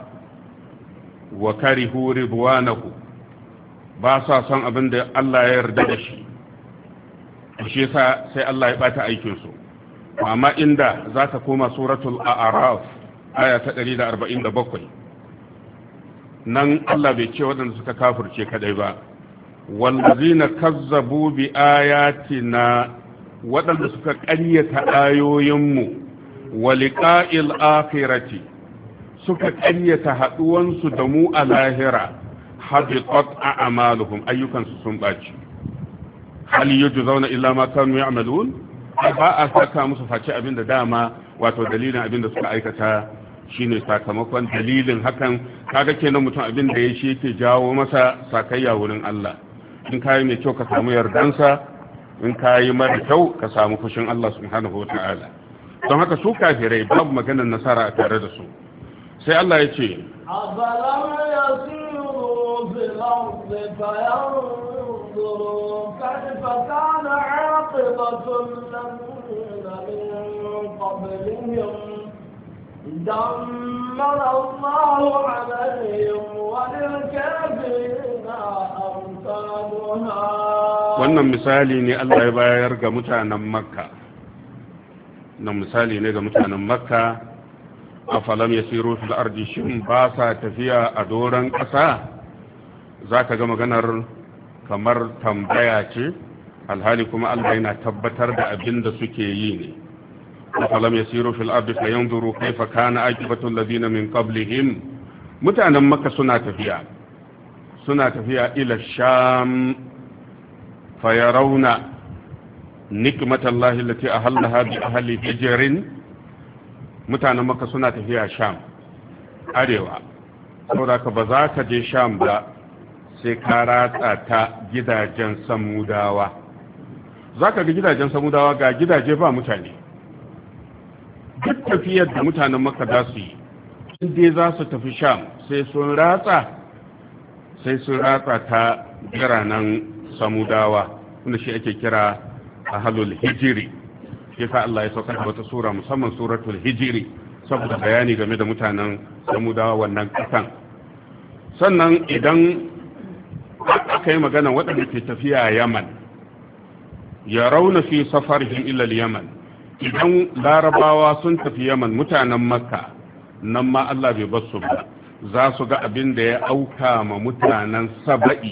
wa karihu ridwanahu, ba sa son abin da Allah ya yarda da shi, shi yasa sai Allah ya ɓata aikinsu. Amma inda za ta koma suratul a'raf aya ta 147, nan Allah bai ce waɗanda suka kafirce kadai ba, wallazina kazzabu bi ayatina, waɗanda suka ƙaryata ayoyinmu, wa liqa'il akhirati, suka ƙaryata haɗuwansu da mu a lahira, habitat a'maluhum ayyukansu sun baci hal yujzauna illa ma kanu ya'malun ba a saka musu face abinda dama wato dalilin abinda suka aikata shine sakamakon dalilin hakan kaga kenan mutum abinda ya shi yake jawo masa sakayya wurin Allah in kai mai kyau ka samu yardansa in kai mara kyau ka samu fushin Allah subhanahu wataala don haka su kafirai babu maganar nasara a tare da su sai Allah ya ce أفلم يسيروا في الأرض فينظروا كيف كان عاقبة الذين من قبلهم دمر الله عليهم وللكافرين أمثالها. wannan misali ne Allah ya bayar ga mutanen Makka. Nan misali ne ga mutanen Makka. afalam yasiru fil ardi shin ba sa tafiya a doran ƙasa zaka ga maganar kamar tambaya ce alhali kuma Allah yana tabbatar da abin da suke yi ne afalam yasiru fil ardi fayanzuru kayfa kana aqibatu alladhina min qablihim mutanen makka suna tafiya ila sham fayarawna nikmatallahi allati ahallaha bi ahli hijrin mutanen maka suna tafiya sham arewa saboda ka ba za ka je sham ba sai ka ratsa ta gidajen samudawa za ka ga gidajen samudawa ga gidaje ba mutane duk tafiyar da mutanen maka za su yi inda za su tafi sham sai sun ratsa ta biranen samudawa wanda shi ake kira ahlul hijiri yasa Allah ya saukar wata sura musamman suratul hijiri saboda bayani game da mutanen samudawa wannan kasan sannan idan aka yi magana waɗanda ke tafiya yaman ya rauna fi safarihim ila yaman idan larabawa sun tafi yaman mutanen makka nan ma Allah bai bar su ba za su ga abin da ya auka ma mutanen saba'i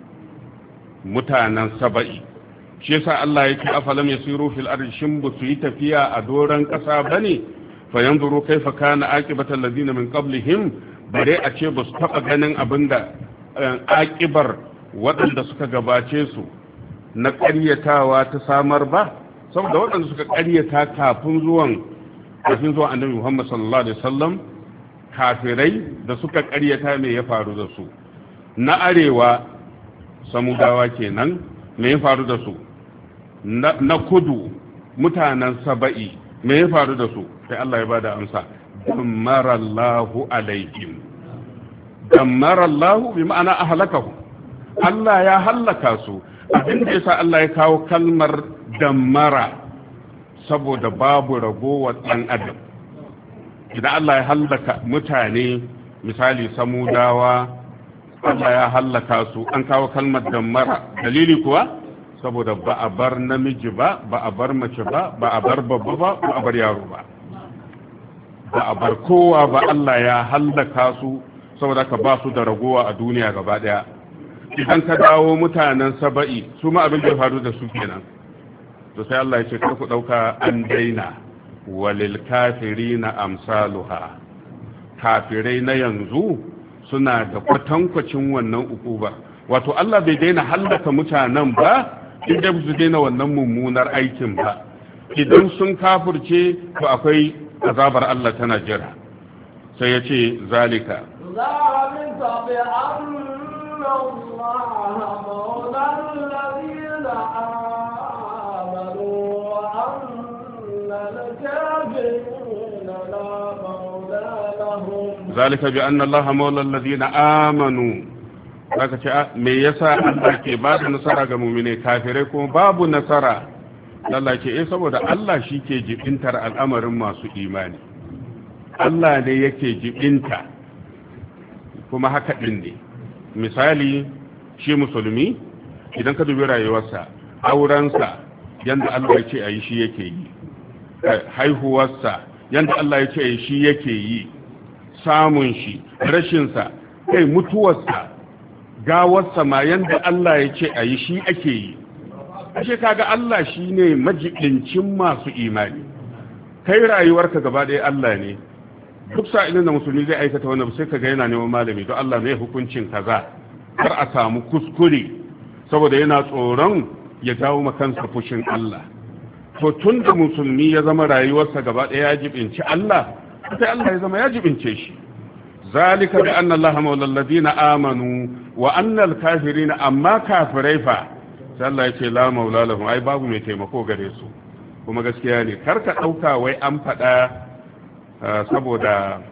shi yasa Allah yake afalam yasiru fil ardi shin bu su yi tafiya a doran kasa bane fa yanzuru kaifa kana aqibatu alladhina min qablihim bare a ce ba su taba ganin abinda aqibar waɗanda suka gabace su na ƙaryatawa ta samar ba saboda waɗanda suka ƙaryata kafin zuwan annabi Muhammad sallallahu alaihi wasallam kafirai da suka ƙaryata me ya faru da su na arewa samudawa kenan me ya faru da su na kudu mutanen saba'i me ya faru da su sai Allah ya bada amsa dammarallahu alaihim dammarallahu bi ma'ana ahlakahu Allah ya halaka su abin da yasa Allah ya kawo kalmar dammara saboda babu ragowar dan adam idan Allah ya halaka mutane misali samudawa Allah ya hallaka su an kawo kalmar dammara dalili kuwa saboda ba a bar namiji ba a bar mace ba a bar babba ba a bar yaro ba a bar kowa ba Allah ya hallaka su saboda ka ba su da ragowa a duniya gaba daya idan ka dawo mutanen saba'i su ma abin da ya faru da su kenan to sai Allah ya ce kar ku dauka an daina walil kafirina amsaluha kafirai na yanzu suna da kwatankwacin wannan ukuba wato Allah bai daina hallaka mutanen ba idan su daina wannan mummunar aikin ba idan sun kafirce to akwai azabar Allah tana jira sai ya ce zalika ذلك بأن الله مولى الذين آمنوا zaka ce me yasa Allah ke ba da nasara ga mu'mine kafirai kuma babu nasara Allah ke saboda Allah shi ke jibintar al'amarin masu imani Allah ne yake jibinta kuma haka din ne misali shi musulmi idan ka dubi rayuwarsa aurensa yanda Allah ya ce ayi shi yake yi haihuwarsa yanda Allah ya ce shi yake yi samun shi rashinsa kai mutuwarsa gawarsa ma yanda Allah ya ce a yi shi ake yi ashe kaga Allah shi ne majiɗincin masu imani kai rayuwarka gaba ɗaya Allah ne duk sa'ilin da musulmi zai aikata wani sai kaga yana neman malami don Allah mai hukuncin kaza kar a samu kuskure saboda yana tsoron ya jawo makansa fushin Allah. To tun da musulmi ya zama rayuwarsa gaba ɗaya ya jibinci Allah, sai Allah ya zama ya jibince shi. zalika bi anna Allah maulal ladina amanu wa anna al-kafirina amma kafirai fa sai Allah ya ce la maula lahum, ai babu mai taimako gare su. Kuma gaskiya ne, karka dauka wai an faɗa saboda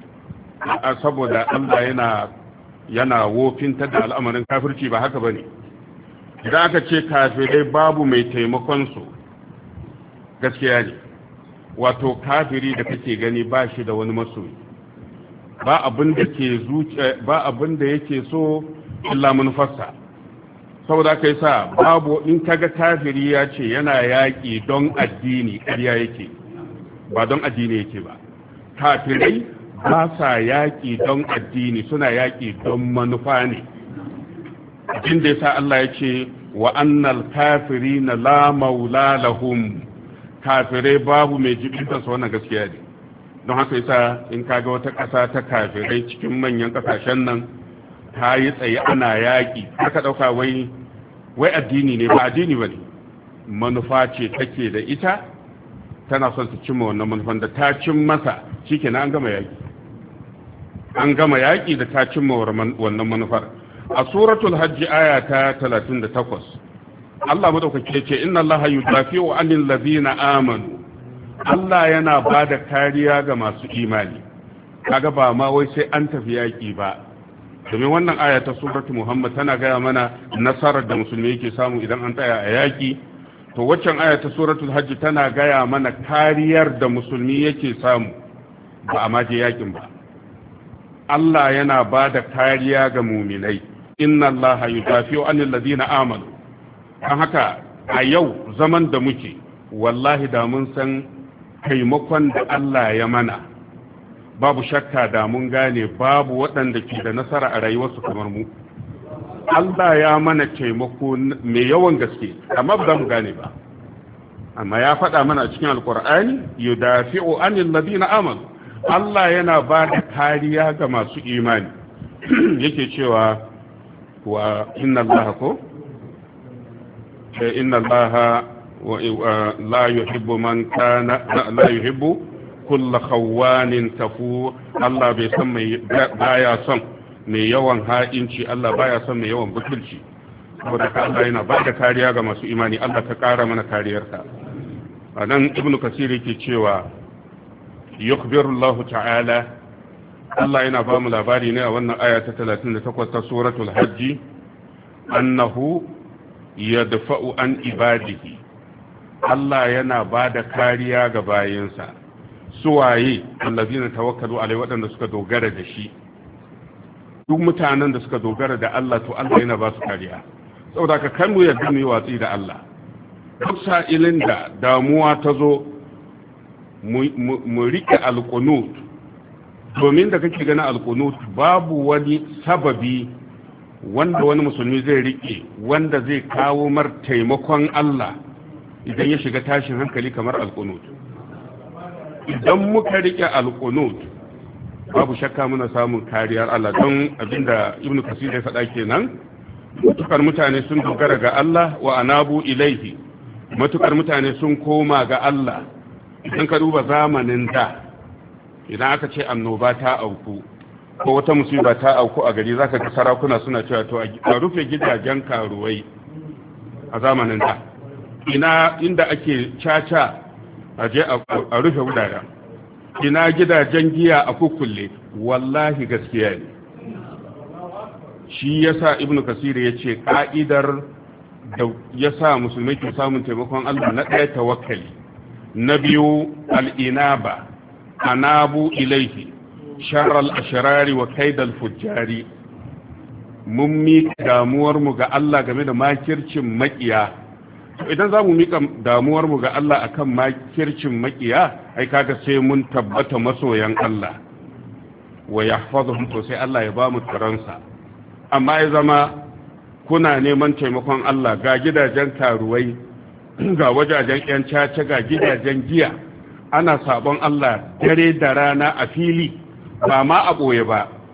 Allah yana wofinta da al'amarin kafirci, ba haka bane. Idan aka ce kafirai babu mai taimakon su, gaskiya ne. Wato kafiri da kake gani ba shi da wani masoyi, ba abin da yake so illa manufarsa. Saboda aka yi sa babu, in kaga kafiri ya ce yana yaƙi don addini, ƙarya yake, ba don addini yake ba. Kafirai ba sa yaƙi don addini, suna yaƙi don manufa ne. Abin da ya sa Allah ya ce wa annal kafirina la maula lahum, kafirai babu mai jibinta su, wannan gaskiya ne. Don haka yasa in kaga wata ƙasa ta kafirai cikin manyan ƙasashen nan ta yi tsaye ana yaƙi, aka ɗauka wai addini ne, ba addini ba ne, manufa ce take da ita, tana son ta cimma wannan manufan, da ta cin masa shikenan an gama yaƙi da ta cimma wannan manufar. A suratul hajji aya ta 38 Allah madaukake ce inna Allah yudafi'u 'anil ladina amanu, Allah yana bada kariya ga masu imani. Kaga ba ma wai sai an tafi yaki ba, domin wannan aya ta suratu Muhammad tana gaya mana nasarar da musulmi yake samu idan an tsaya a yaki. To waccan aya ta suratul hajj tana gaya mana kariyar da musulmi yake samu ba a maje yakin ba. Allah yana bada kariya ga muminai, inna Allah yudafi'u 'anil ladina amanu. Don haka a yau zaman da muke, wallahi da mun san taimakon da Allah ya mana, babu shakka da mun gane babu waɗanda ke da nasara a rayuwarsu kamar mu. Allah ya mana taimako mai yawan gaske, amma ba za mu gane ba. Amma ya faɗa mana a cikin Alƙur'ani, yudafi'u 'anil ladina amanu, Allah yana ba da kariya ga masu imani. Yake cewa wa inna Allah ko inna Allah la yuhibbu man kana la yuhibbu kulla khawanin kafur. Allah bai san baya son mai yawan ha'inci, Allah baya son mai yawan butulci. Saboda Allah yana ba da kariya ga masu imani. Allah ka kara mana kariyarka. Anan Ibn Kasir yake cewa yukhbiru Allah ta'ala, Allah yana ba mu labari ne a wannan aya ta 38 ta suratul hajj, annahu yadfa'u an ibadihi, Allah yana ba da kariya ga bayinsa. Suwaye allazina tawakkalu alai, waɗanda suka dogara da shi. Duk mutanen da suka dogara da Allah, to Allah yana ba su kariya. Saboda ka kan mu yadda mu yi watsi da Allah. Duk sa'ilin da damuwa ta zo, mu rike alqunut, domin da kake gani alqunut babu wani sababi wanda wani musulmi zai rike wanda zai kawo mar taimakon Allah idan ya shiga tashin hankali kamar alqunut. Idan muka rike alqunut, babu shakka muna samun kariyar Allah. Don abinda Ibn Kasir ya faɗa kenan, matukar mutane sun dogara ga Allah wa anabu ilaihi, matukar mutane sun koma ga Allah. Idan ka duba zamanin da, idan aka ce annoba ta auku ko wata musiba ta auku a gari, zaka ga sarakuna suna cewa to a rufe gidajen karuwai. A zamanin da inda ake caca a je a rufe wuraren, ina gidajen giya a kukkulle. Wallahi gaskiya ne. Shi yasa Ibn Kasir ya ce ka'idar da yasa musulmai ke samun taimakon Allah, na ɗaya tawakkali, na biyu al'inaba, anabu ilaihi sharral ashrari wa kaidal fujjari. Mun miƙa damuwarmu ga Allah game da makircin maƙiya. Idan za mu miƙa damuwarmu ga Allah akan makircin maƙiya, ai kaga sai mun tabbata masoyan Allah, wa yahfazuhum, to sai Allah ya ba mu tsaronsa. Amma ya zama kuna neman taimakon Allah, ga gidajen karuwai, ga wajajen ƴan caca, ga gidajen giya, ana sabon Allah dare da rana a fili, ba ma a ɓoye ba.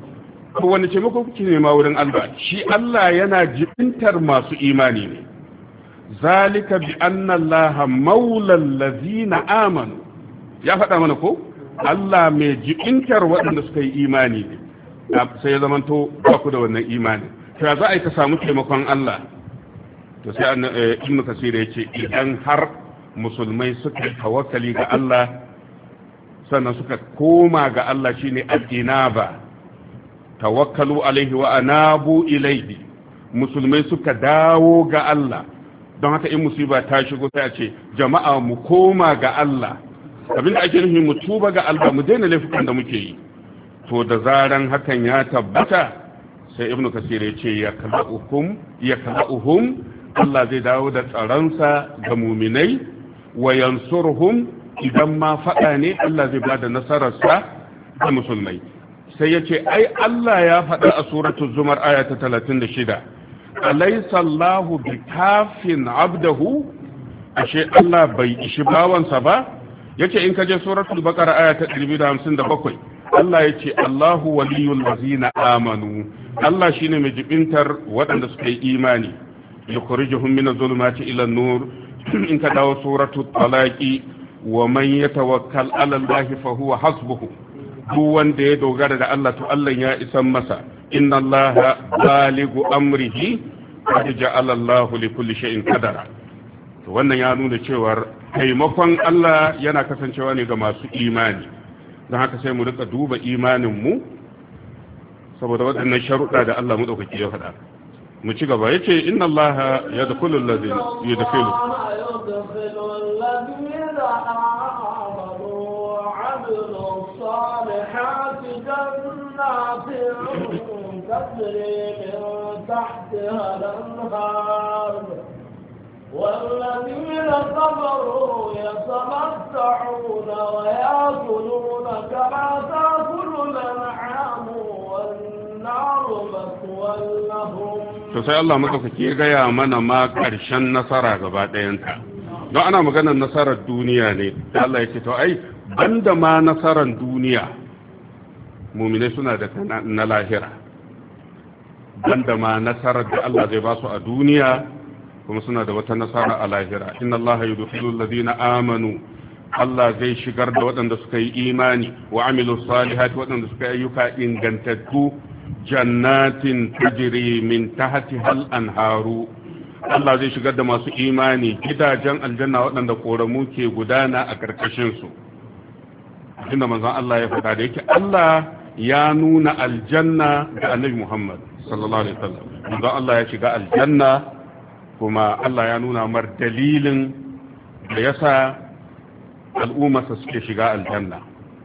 ko wani taimako kuke nema wurin Allah shi Allah yana jibintar masu imani ne zalika bi anna Allah maulal ladzina amanu ya faɗa mana ko Allah mai jibintar waɗanda suka yi imani ne sai ya zamanto ba ku da wannan imani to za a yi ka samu taimakon Allah to sai Ibn Kasir ya ce idan har musulmai suka tawakkali ga Allah sannan suka koma ga Allah shine al-inaba tawakkalu alaihi wa anabu ilaihi musulmai suka dawo ga Allah don haka in musiba ta shigo sai a ce jama'a mu koma ga Allah abinda ake nufi mu tuba ga Allah mu daina laifukan da muke yi to da zaran hakan ya tabbata sai Ibn Kasir ya ce yakla'uhum Allah zai dawo da tsaronsa ga muminai wa yansurhum idan ma faɗa ne Allah zai bada nasararsa ga musulmai sai yace ai Allah ya faɗa a suratul zumar aya ta 36 alaysa Allahu bikafin abdahu ashe Allah bai ishi bawansa ba yace in kaje suratul baqara aya ta 257 Allah yace Allahu waliyul ladzina amanu Allah shine mai jibintar waɗanda suka yi imani yukhrijuhum minadh dhulumati ila an-nur in ka dawo suratul talaqi wa man yatawakkal 'ala Allahi fa huwa hasbuhu duk wanda ya dogara da Allah to Allah ya isan masa inna Allaha balighu amrihi qad ja'ala Allahu li kulli shay'in qadara to wannan ya nuna cewa taimakon Allah yana kasancewa ne ga masu imani don haka sai mu rika duba imanin mu saboda waɗannan sharuɗa da Allah mu dauki ya faɗa mu ci gaba yace inna Allaha yadkhulu alladhina yudkhilu الصالحات جنات تجري من تحتها الأنهار والذين كفروا يتمتعون ويأكلون كما تأكل الأنعام والنار مثوى لهم. to sai Allah madaukaki ya gaya mana ma ƙarshen nasara gaba ɗayanta don ana maganar nasarar duniya ne da Allah ya ce to ai banda ma nasarar duniya muminai suna da na lahira banda ma nasarar da Allah zai ba su a duniya kuma suna da wata nasara a lahira inna Allah yudkhilul ladina amanu Allah zai shigar da waɗanda suka yi imani wa amilu salihati waɗanda suka yi ayyuka ingantattu jannatin tajri min tahtiha al-anharu Allah zai shigar da masu imani gidajen aljanna waɗanda koramu ke gudana a ƙarƙashin su inda manzon Allah ya faɗa da yake Allah ya nuna aljanna ga Annabi Muhammad sallallahu alaihi wasallam manzon Allah ya shiga aljanna kuma Allah ya nuna mar dalilin da yasa al'ummarsa suke shiga aljanna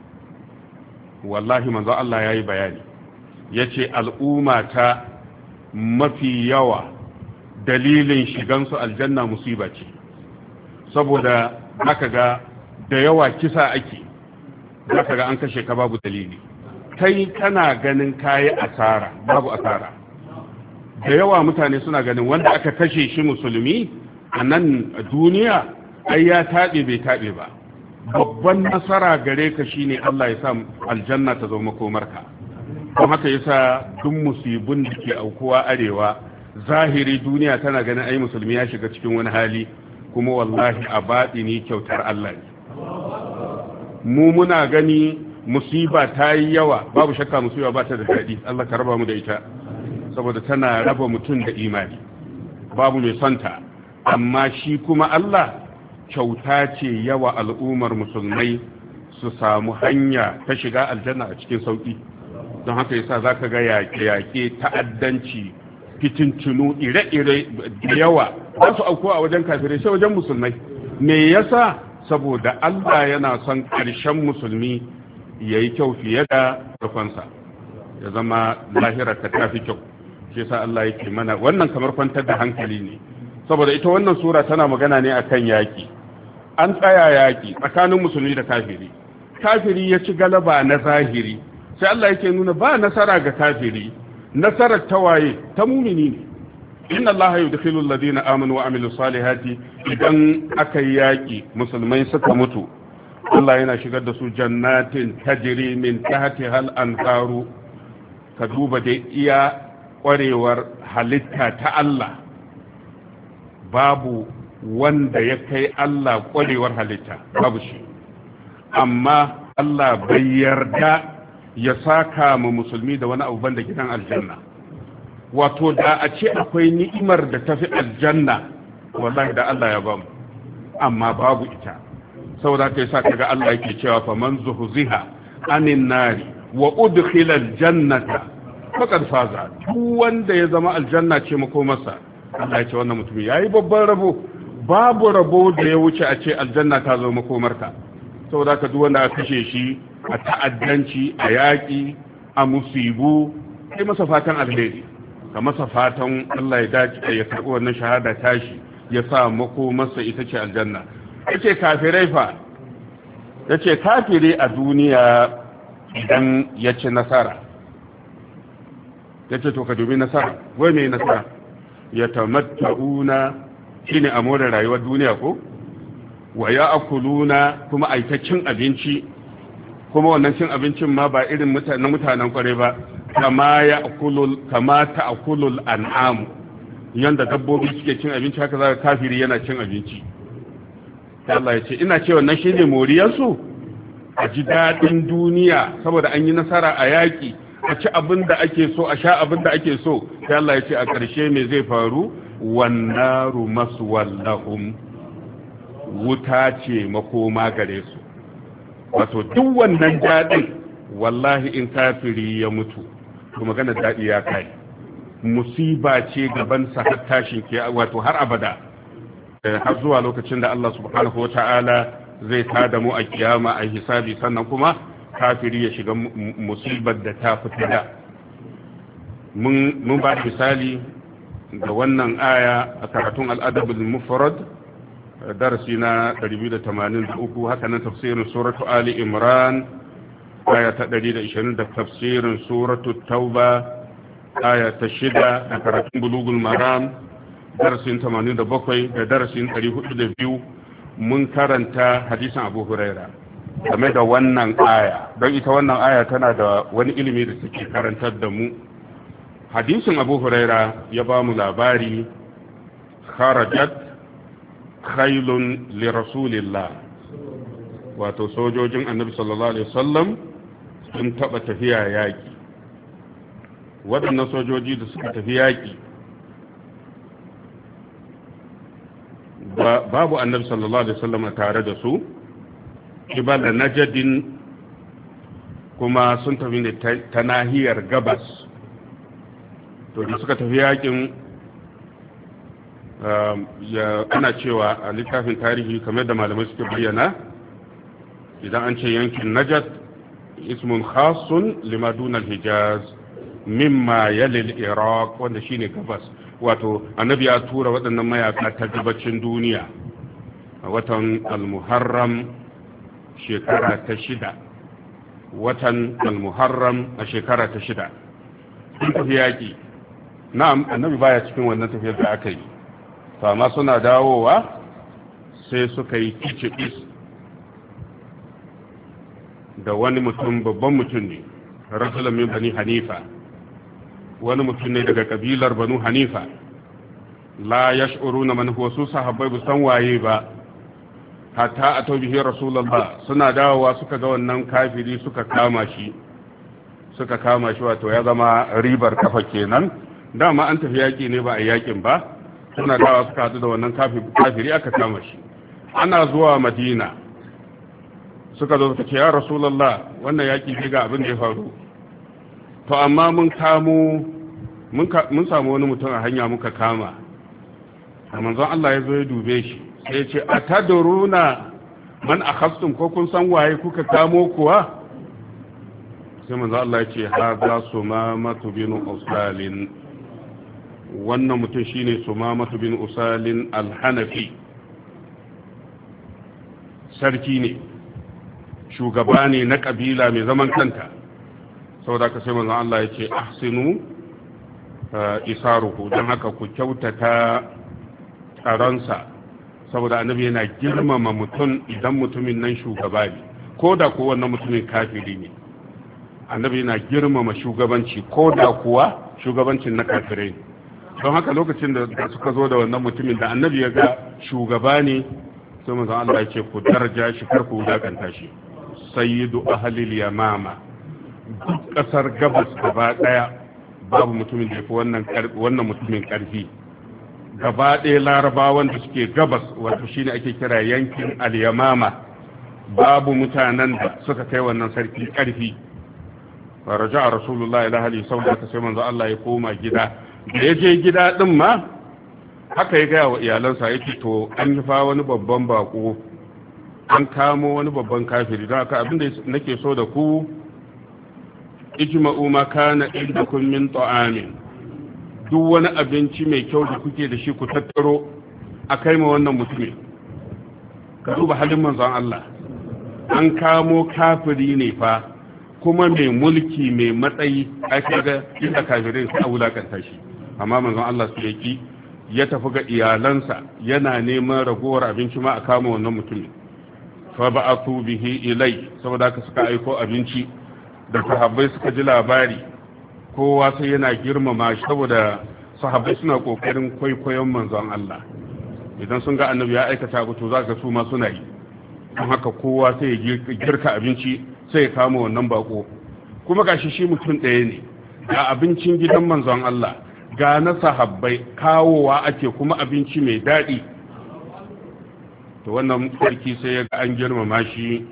wallahi manzon Allah ya yi bayani yace al'umma ta mafi yawa dalilin shigansu aljanna musiba ce saboda haka ga da yawa kisa ake zaka ga an kashe ka babu dalili kai kana ganin kayi asara babu asara da yawa mutane suna ganin wanda aka kashe shi musulmi a nan duniya ai ya taɓe bai taɓe ba babban nasara gare ka shine Allah ya sa aljanna ta zama komarka don haka yasa duk musibin da ke aukuwa arewa zahiri duniya tana ganin ai musulmi ya shiga cikin wani hali kuma wallahi a baɗini kyautar Allah ne mu muna gani musiba ta yi yawa babu shakka musiba ba ta da daɗi Allah ka raba mu da ita saboda tana raba mutum da imani babu mai santa amma shi kuma Allah kyauta ce yawa al'ummar musulmai su samu hanya ta shiga aljanna a cikin sauƙi don haka yasa zaka ga yaƙe-yaƙe ta'addanci fitintunu ire-ire da yawa ba su auku a wajen kafirai sai wajen musulmai me yasa saboda Allah yana son ƙarshen musulmi ya yi kyau fiye da farkonsa ya zama lahirar ta tafi kyau shi yasa Allah yake mana wannan kamar kwantar da hankali ne saboda ita wannan sura tana magana ne akan yaƙi an tsaya yaƙi tsakanin musulmi da kafiri kafiri ya ci galaba na zahiri sai Allah yake nuna ba nasara ga kafiri nasarar tawaye ta mumini ne inna allaha yudkhilu alladhina amanu wa amilus salihati idan aka yaki musulmai suka mutu Allah yana shigar da su jannatin tajri min tahtiha al-anharu ka duba da iya ƙwarewar halitta ta Allah, babu wanda ya kai Allah ƙwarewar halitta, babu shi. Amma Allah bai yarda ya saka mu musulmi da wani abu banda gidan aljanna. Wato da a ce akwai ni'imar da tafi aljanna, wallahi da Allah ya bamu, amma babu ita. saboda kai sa kaga Allah yake cewa fa man zuhziha anin nari wa udkhila aljannata faqad faza. Duk wanda ya zama aljanna ce makomarsa, Allah ya ce wannan mutum yayi babban rabo. Babu rabo da ya wuce a ce aljanna ta zo makomarka. saboda ka duk wanda aka kashe shi a ta'addanci, a yaƙi, a musibu, kai masa fatan alheri, ka masa fatan Allah ya dace ya karɓi wannan shahada tashi, ya sa makomarsa ita ce aljanna. yace kafirai fa, yace kafiri a duniya idan ya ci nasara, yace to ka dubi nasara, wai me nasara? ya tamatta'una, shine a more rayuwar duniya ko, wa ya'kuluna, kuma ai ta cin abinci, kuma wannan cin abincin ma ba irin mutanen kware ba, kama ta'kulul an'am, yanda dabbobi suke cin abinci haka zaka kafiri yana cin abinci. Allah ya ce ina ce wannan shine moriyarsu, a ji daɗin duniya saboda an yi nasara a yaƙi, a ci abin da ake so, a sha abin da ake so. Sai Allah ya ce a ƙarshe me zai faru? Wannaru maswallahum, wuta ce makoma gare su. Wato duk wannan daɗin, wallahi in kafiri ya mutu to magana daɗi ya kai, musiba ce gaban sa har tashin ke, wato har abada, har zuwa lokacin da Allah subhanahu wa ta'ala zai tada mu a kiyama a hisabi, sannan kuma kafiri ya shiga musibar da ta fita da. Mun ba misali da wannan aya a karatun al'adabul mufrad darasi na 283, haka nan tafsirin suratu Ali Imran aya ta 120 da tafsirin suratu Tauba aya ta 6 da karatun bulugul maram darasin 87 da darasin 402 mun karanta hadisin Abu Huraira game da wannan aya, don ita wannan aya tana da wani ilimi da take karantar da mu. Hadisin Abu Huraira ya ba mu labari, kharajat khailun li rasulillah, wato sojojin annabi sallallahu alaihi wasallam sun taba tafiya yaki. Waɗannan sojoji da suka tafi yaki, babu annabi sallallahu alaihi wasallam tare da su, kibala najadin, kuma sun tafi ne ta nahiyar gabas. To da suka tafi yakin, ana cewa a littafin tarihi kamar da malamai suke bayyana, idan an ce yankin najad ismun khasun lima duna al-hijaz mimma yali al-iraq, wanda shine gabas. Wato annabi ya tura waɗannan mayaka ta gabacin duniya a watan al-muharram shekara ta 6, watan al-muharram a shekara ta 6 sun tafi yaƙi. Na'am, annabi baya cikin wannan tafiyar da aka yi, to amma suna dawowa sai suka yi kicibis da wani mutum, babban mutum ne, rasulun min bani hanifa, wani mutum ne daga kabilar banu hanifa. La yash'uruna man huwa, su sahabbai bu san waye ba, hatta atau bihi rasulullah. Suna dawowa suka ga wannan kafiri, suka kama shi, wato ya zama ribar kafa kenan. Dama an tafi yaki ne ba a yakin ba, suna dawowa suka hadu da wannan kafiri, aka kama shi. Ana zuwa Madina suka zo suka ce ya rasulullah, wannan yaki ne ga abin da ya faru, to amma mun samu wani mutum a hanya muka kama. A manzon Allah ya zo ya dube shi sai ya ce atadruna man akhastum, ko kun san waye kuka kamo kuwa? Sai manzon Allah ya ce hadha sumamatu bin usalin, wannan mutum shine sumamatu bin usalin al-hanafi, sarki ne, shugaba ne na kabila mai zaman kanta. saboda ka sai manzon Allah ya ce ahsinu isaruhu, don haka ku kyautata tsaronsa, saboda annabi yana girmama mutum idan mutumin nan shugaba ne, ko da ko wannan mutumin kafiri ne. annabi yana girmama shugabanci ko da kuwa shugabancin na kafirai. Don haka lokacin da suka zo da wannan mutumin da annabi ya ga shugaba ne, sai manzon Allah ya ce ku daraja shi, kar ku wulakanta shi. Sayyidu ahlil yamama, duk kasar gabas gaba daya babu mutumin da yafi wannan mutumin karfi. Gaba ɗaya larabawan da suke gabas, wato shine ake kira yankin al-yamama, babu mutanen da suka kai wannan sarki karfi. Faraja Rasulullah ila hali saboda sai manzo Allah ya koma gida. Da ya je gida din ma haka ya gaya wa iyalansa, yake to an yi fa wani babban bako, an kamo wani babban kafiri, don haka abinda nake so da ku ijma'u ma kana indakum min ta'amin, duk wani abinci mai kyau da kuke da shi ku tattaro a kai ma wannan mutumin. Ka duba halin manzon Allah, an kamo kafiri ne fa, kuma mai mulki mai matsayi, ake ga inda kafirin sai a wulakanta shi, amma manzon Allah su yaki ya tafi ga iyalansa yana neman ragowar abinci ma a kama wannan mutumin. Fa ba'athu bihi ilai, saboda haka suka aiko abinci, da sahabbai suka ji labari, kowa sai yana girmama shi, saboda sahabbai suna kokarin kwaikwayon manzon Allah. Idan sun ga annabi ya aikata abu to zaka su ma suna yi, don haka kowa sai ya girka abinci sai ya kama wannan bako. Kuma gashi shi mutum ɗaya ne, ga abincin gidan manzon Allah, ga na sahabbai, kawowa ake kuma abinci mai daɗi. To wannan sarki sai ya ga an girmama shi,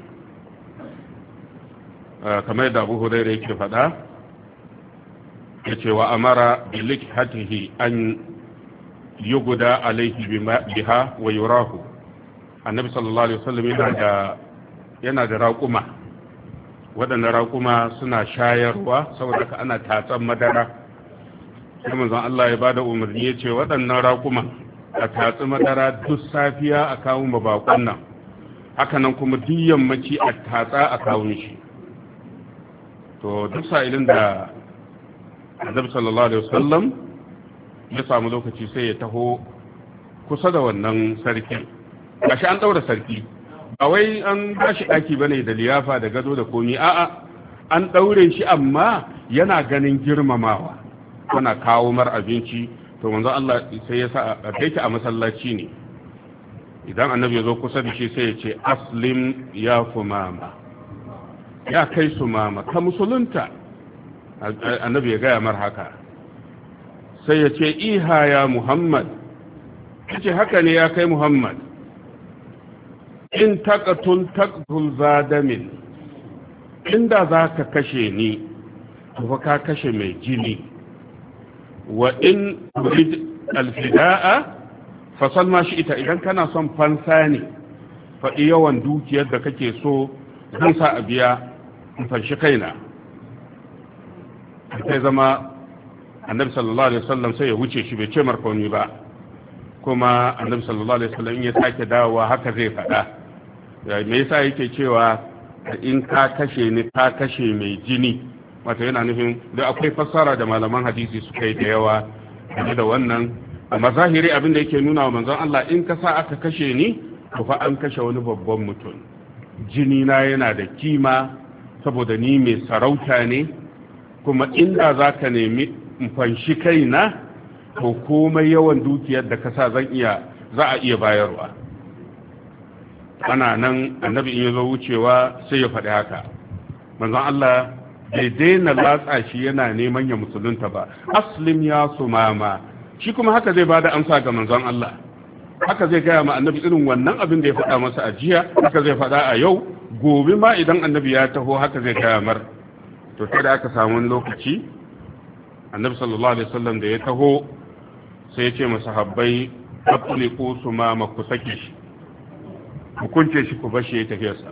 kamar da Abu Hurairah yake faɗa, ya ce wa amara bilik hatihi an yuguda alaihi biha wa yurahu. Annabi sallallahu alaihi wasallam yana da raƙuma, waɗannan raƙuma suna shayarwa, saboda ka ana tatsan madara. Sai manzon Allah ya bada umarni, ya ce waɗannan raƙuma a tatsi madara duk safiya a kawo ma bakon nan, haka nan kuma duk yammaci a tatsa a kawo shi. To duk sa'ilin da Annabi sallallahu alaihi wasallam ya samu lokaci sai ya taho kusa da wannan sarki. Gashi an daura sarki, ba wai an bashi daki bane da liyafa da gado da komi, a'a an daure shi, amma yana ganin girmamawa, ana kawo mar abinci. To manzo Allah sai ya sa a kai a masallaci ne, idan annabi ya zo kusa da shi sai ya ce aslim ya Sumama, ya kai Sumama ka musulunta. Annabi ya gaya mar haka, sai ya ce iha ya Muhammad, ce haka ne ya kai Muhammad, in taqatul zadamin, inda za ka kashe ni to fa ka kashe mai jini, wa in turid alfida'a fasal ma shi ita, idan kana son fansa ne faɗi yawan dukiyar da kake so zan sa a biya in fanshi kaina. sai zama annabi sallallahu alaihi wasallam sai ya wuce shi bai ce markoni ba, kuma annabi sallallahu alaihi wasallam ya sake dawowa haka zai faɗa. Me yasa yake cewa in ka kashe ni ka kashe mai jini, wato yana nufin da akwai fassara da malaman hadisi suka yi da yawa game da wannan, amma zahiri abin da yake nuna wa manzon Allah, in ka sa aka kashe ni to fa an kashe wani babban mutum, jini na yana da kima saboda ni mai sarauta ne, kuma inda za ka nemi in fanshi kaina to komai yawan dukiyar da ka sa za a iya bayarwa. Ana nan annabi in ya zo wucewa sai ya faɗi haka, manzon Allah bai daina latsa shi yana neman ya musulunta ba. Aslim ya Sumama, shi kuma haka zai bada amsa ga manzon Allah, haka zai gaya ma annabi irin wannan abin da ya faɗa masa a jiya, haka zai faɗa a yau, gobe ma idan annabi ya taho haka zai gaya mar. To sai da aka samu wani lokaci annabi sallallahu alaihi wasallam da ya taho sai ya ce masa sahabbai atliqu Sumama, ku sake shi, ku kunce shi, ku bashi ya tafiyarsa.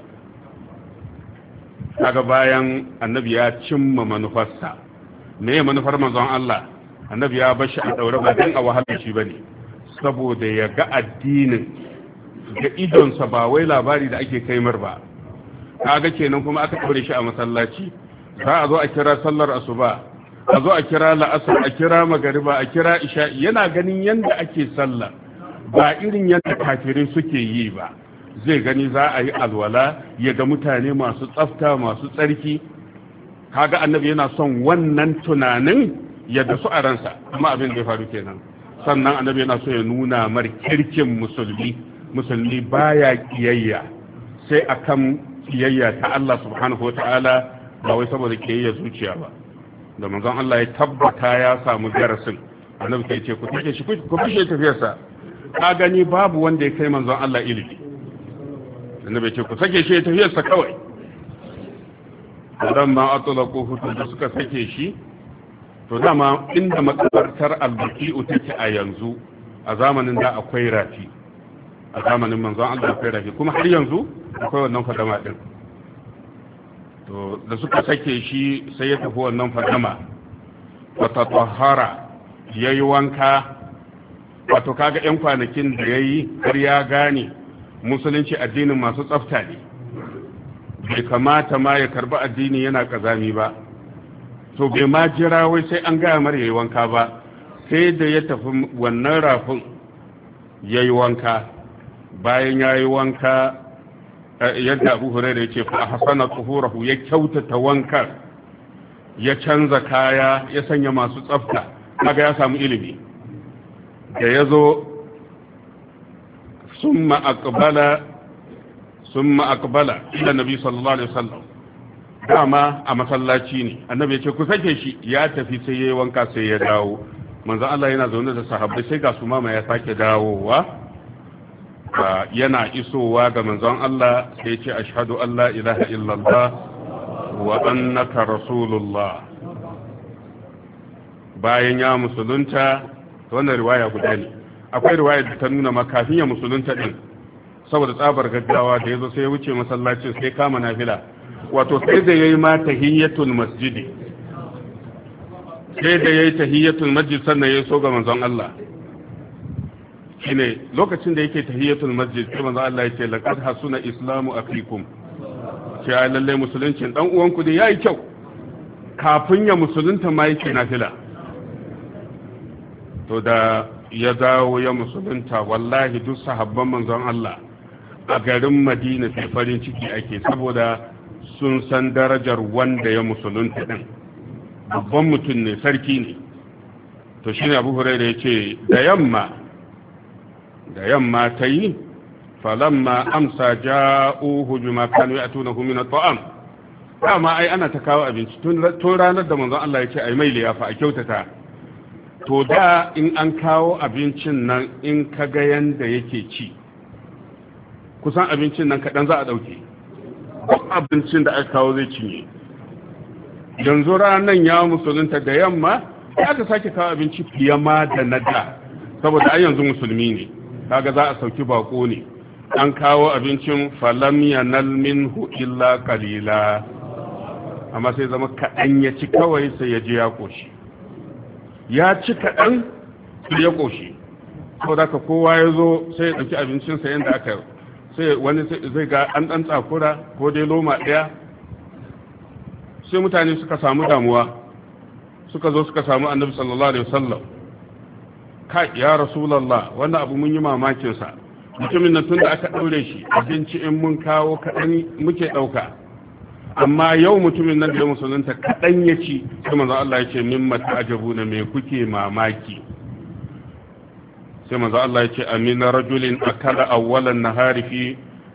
Kaga bayan annabi ya cimma manufarsa. Me ya manufar manzon Allah? Annabi ya bashi a daure ba dan a wahalar shi bane, saboda ya ga addinin ga idonsa, ba wai labari da ake kaimar ba. Kaga kenan kuma aka daure shi a masallaci, za a zo a kira sallar asuba, a zo a kira la'asar, a kira magariba, a kira isha, yana ganin yanda ake sallah ba irin yadda kafirai suke yi ba. Zai gani za a yi alwala, ya ga mutane masu tsafta masu tsarki. kaga annabi yana son wannan tunanin yadda su a ransa kuma abin da ya faru kenan. Sannan annabi yana so ya nuna mar kirkin musulmi baya kiyayya sai akan kiyayya ta Allah subhanahu wataala ba wai saboda kiyayya zuciya ba. Da manzon Allah ya tabbata ya samu darasin annabi kai ce ku take shi ku fishe tafiyarsa. Ka gani babu wanda ya kai manzon Allah ilimi. Annabi ya ce ku sake shi tafiyarsa kawai. Dan ma atlaqu hutu da suka sake shi to dama inda makabartar albaqi'u take a yanzu a zamanin da akwai rafi, a zamanin manzon Allah akwai rafi kuma har yanzu akwai wannan fadama din. To da suka sake shi sai ya tafi wannan fadama wa tatahhara yayi wanka. Wato kaga yan kwanakin da yayi har ya gane musulunci addinin masu tsafta ne, bai kamata ma ya karbi addini yana kazami ba. To bai ma jira wai sai an gaya mara yayi wanka ba, sai da ya tafi wannan rafin yayi wanka. Bayan yayi wanka yadda Abu Hurairah yace fa hasana tuhurahu, ya kyautata wanka, ya canza kaya, ya sanya masu tsafta, kaga ya samu ilimi. Da yazo summa aqbala ila nabi sallallahu alaihi wasallam, dama a masallaci ne annabi ya ce ku sake shi, ya tafi sai yayi wanka sai ya dawo. Manzo Allah yana zaune da sahabbai sai ga su mama ya sake dawowa. Yana isowa ga manzon Allah sai ya ce ashhadu an la ilaha illallah wa annaka rasulullah. Bayan ya musulunta, wannan riwaya guda ne. Akwai riwaya da ta nuna ma kafin ya musulunta din, saboda tsabar gaggawa da yazo sai ya wuce masallacin sai kama nafila. Wato sai da yayi ma tahiyyatul masjidi, sai da yayi tahiyyatul masjid sannan yayi so ga manzon Allah. Shine lokacin da yake tahiyyatul masjid sai manzon Allah yake laqad hasuna islamu afikum, sai lalle musuluncin dan uwanku da yayi kyau. Kafin ya musulunta ma yake nafila. To da ya dawo ya musulunta, wallahi duk sahabban manzon Allah a garin Madina sai farin ciki ake, saboda sun san darajar wanda ya musulunta din. Babban mutum ne, sarki ne. To shine Abu Hurairah yace da yamma tayi falamma amsa ja'uhu bima kanu ya'tunahu min at'am. Dama ai ana ta kawo abinci tun ranar da manzon Allah yace ai mai liyafa a kyautata. To da in an kawo abincin nan in kaga yanda yake ci, kusan abincin nan kadan za a dauke. Duk abincin da aka kawo zai cinye. Yanzu ranar ya musulunta da yamma aka sake kawo abinci fiye ma da na da, saboda ai yanzu musulmi ne, kaga za a sauki bako ne. An kawo abincin falam yanal minhu illa qalila, amma sai zama kaɗan ya ci kawai sai ya je ya koshi. Ya ci kaɗan sai ya koshi, saboda ka kowa ya zo sai ya ɗauki abincinsa yadda aka sai wani zai ga an ɗan tsakura ko dai loma ɗaya. Sai mutane suka samu damuwa, suka zo suka samu annabi sallallahu alaihi wasallam. Kai ya rasulullah, wannan abu mun yi mamakin sa. Mutumin nan tunda aka daure shi abinci in mun kawo kadan muke dauka, amma yau mutumin nan da musulunta kadan ya ci. Sai manzo Allah ya ce mimma ta'jabuna, me kuke mamaki? Sai manzo Allah ya ce amina rajulin akala awwalan nahari fi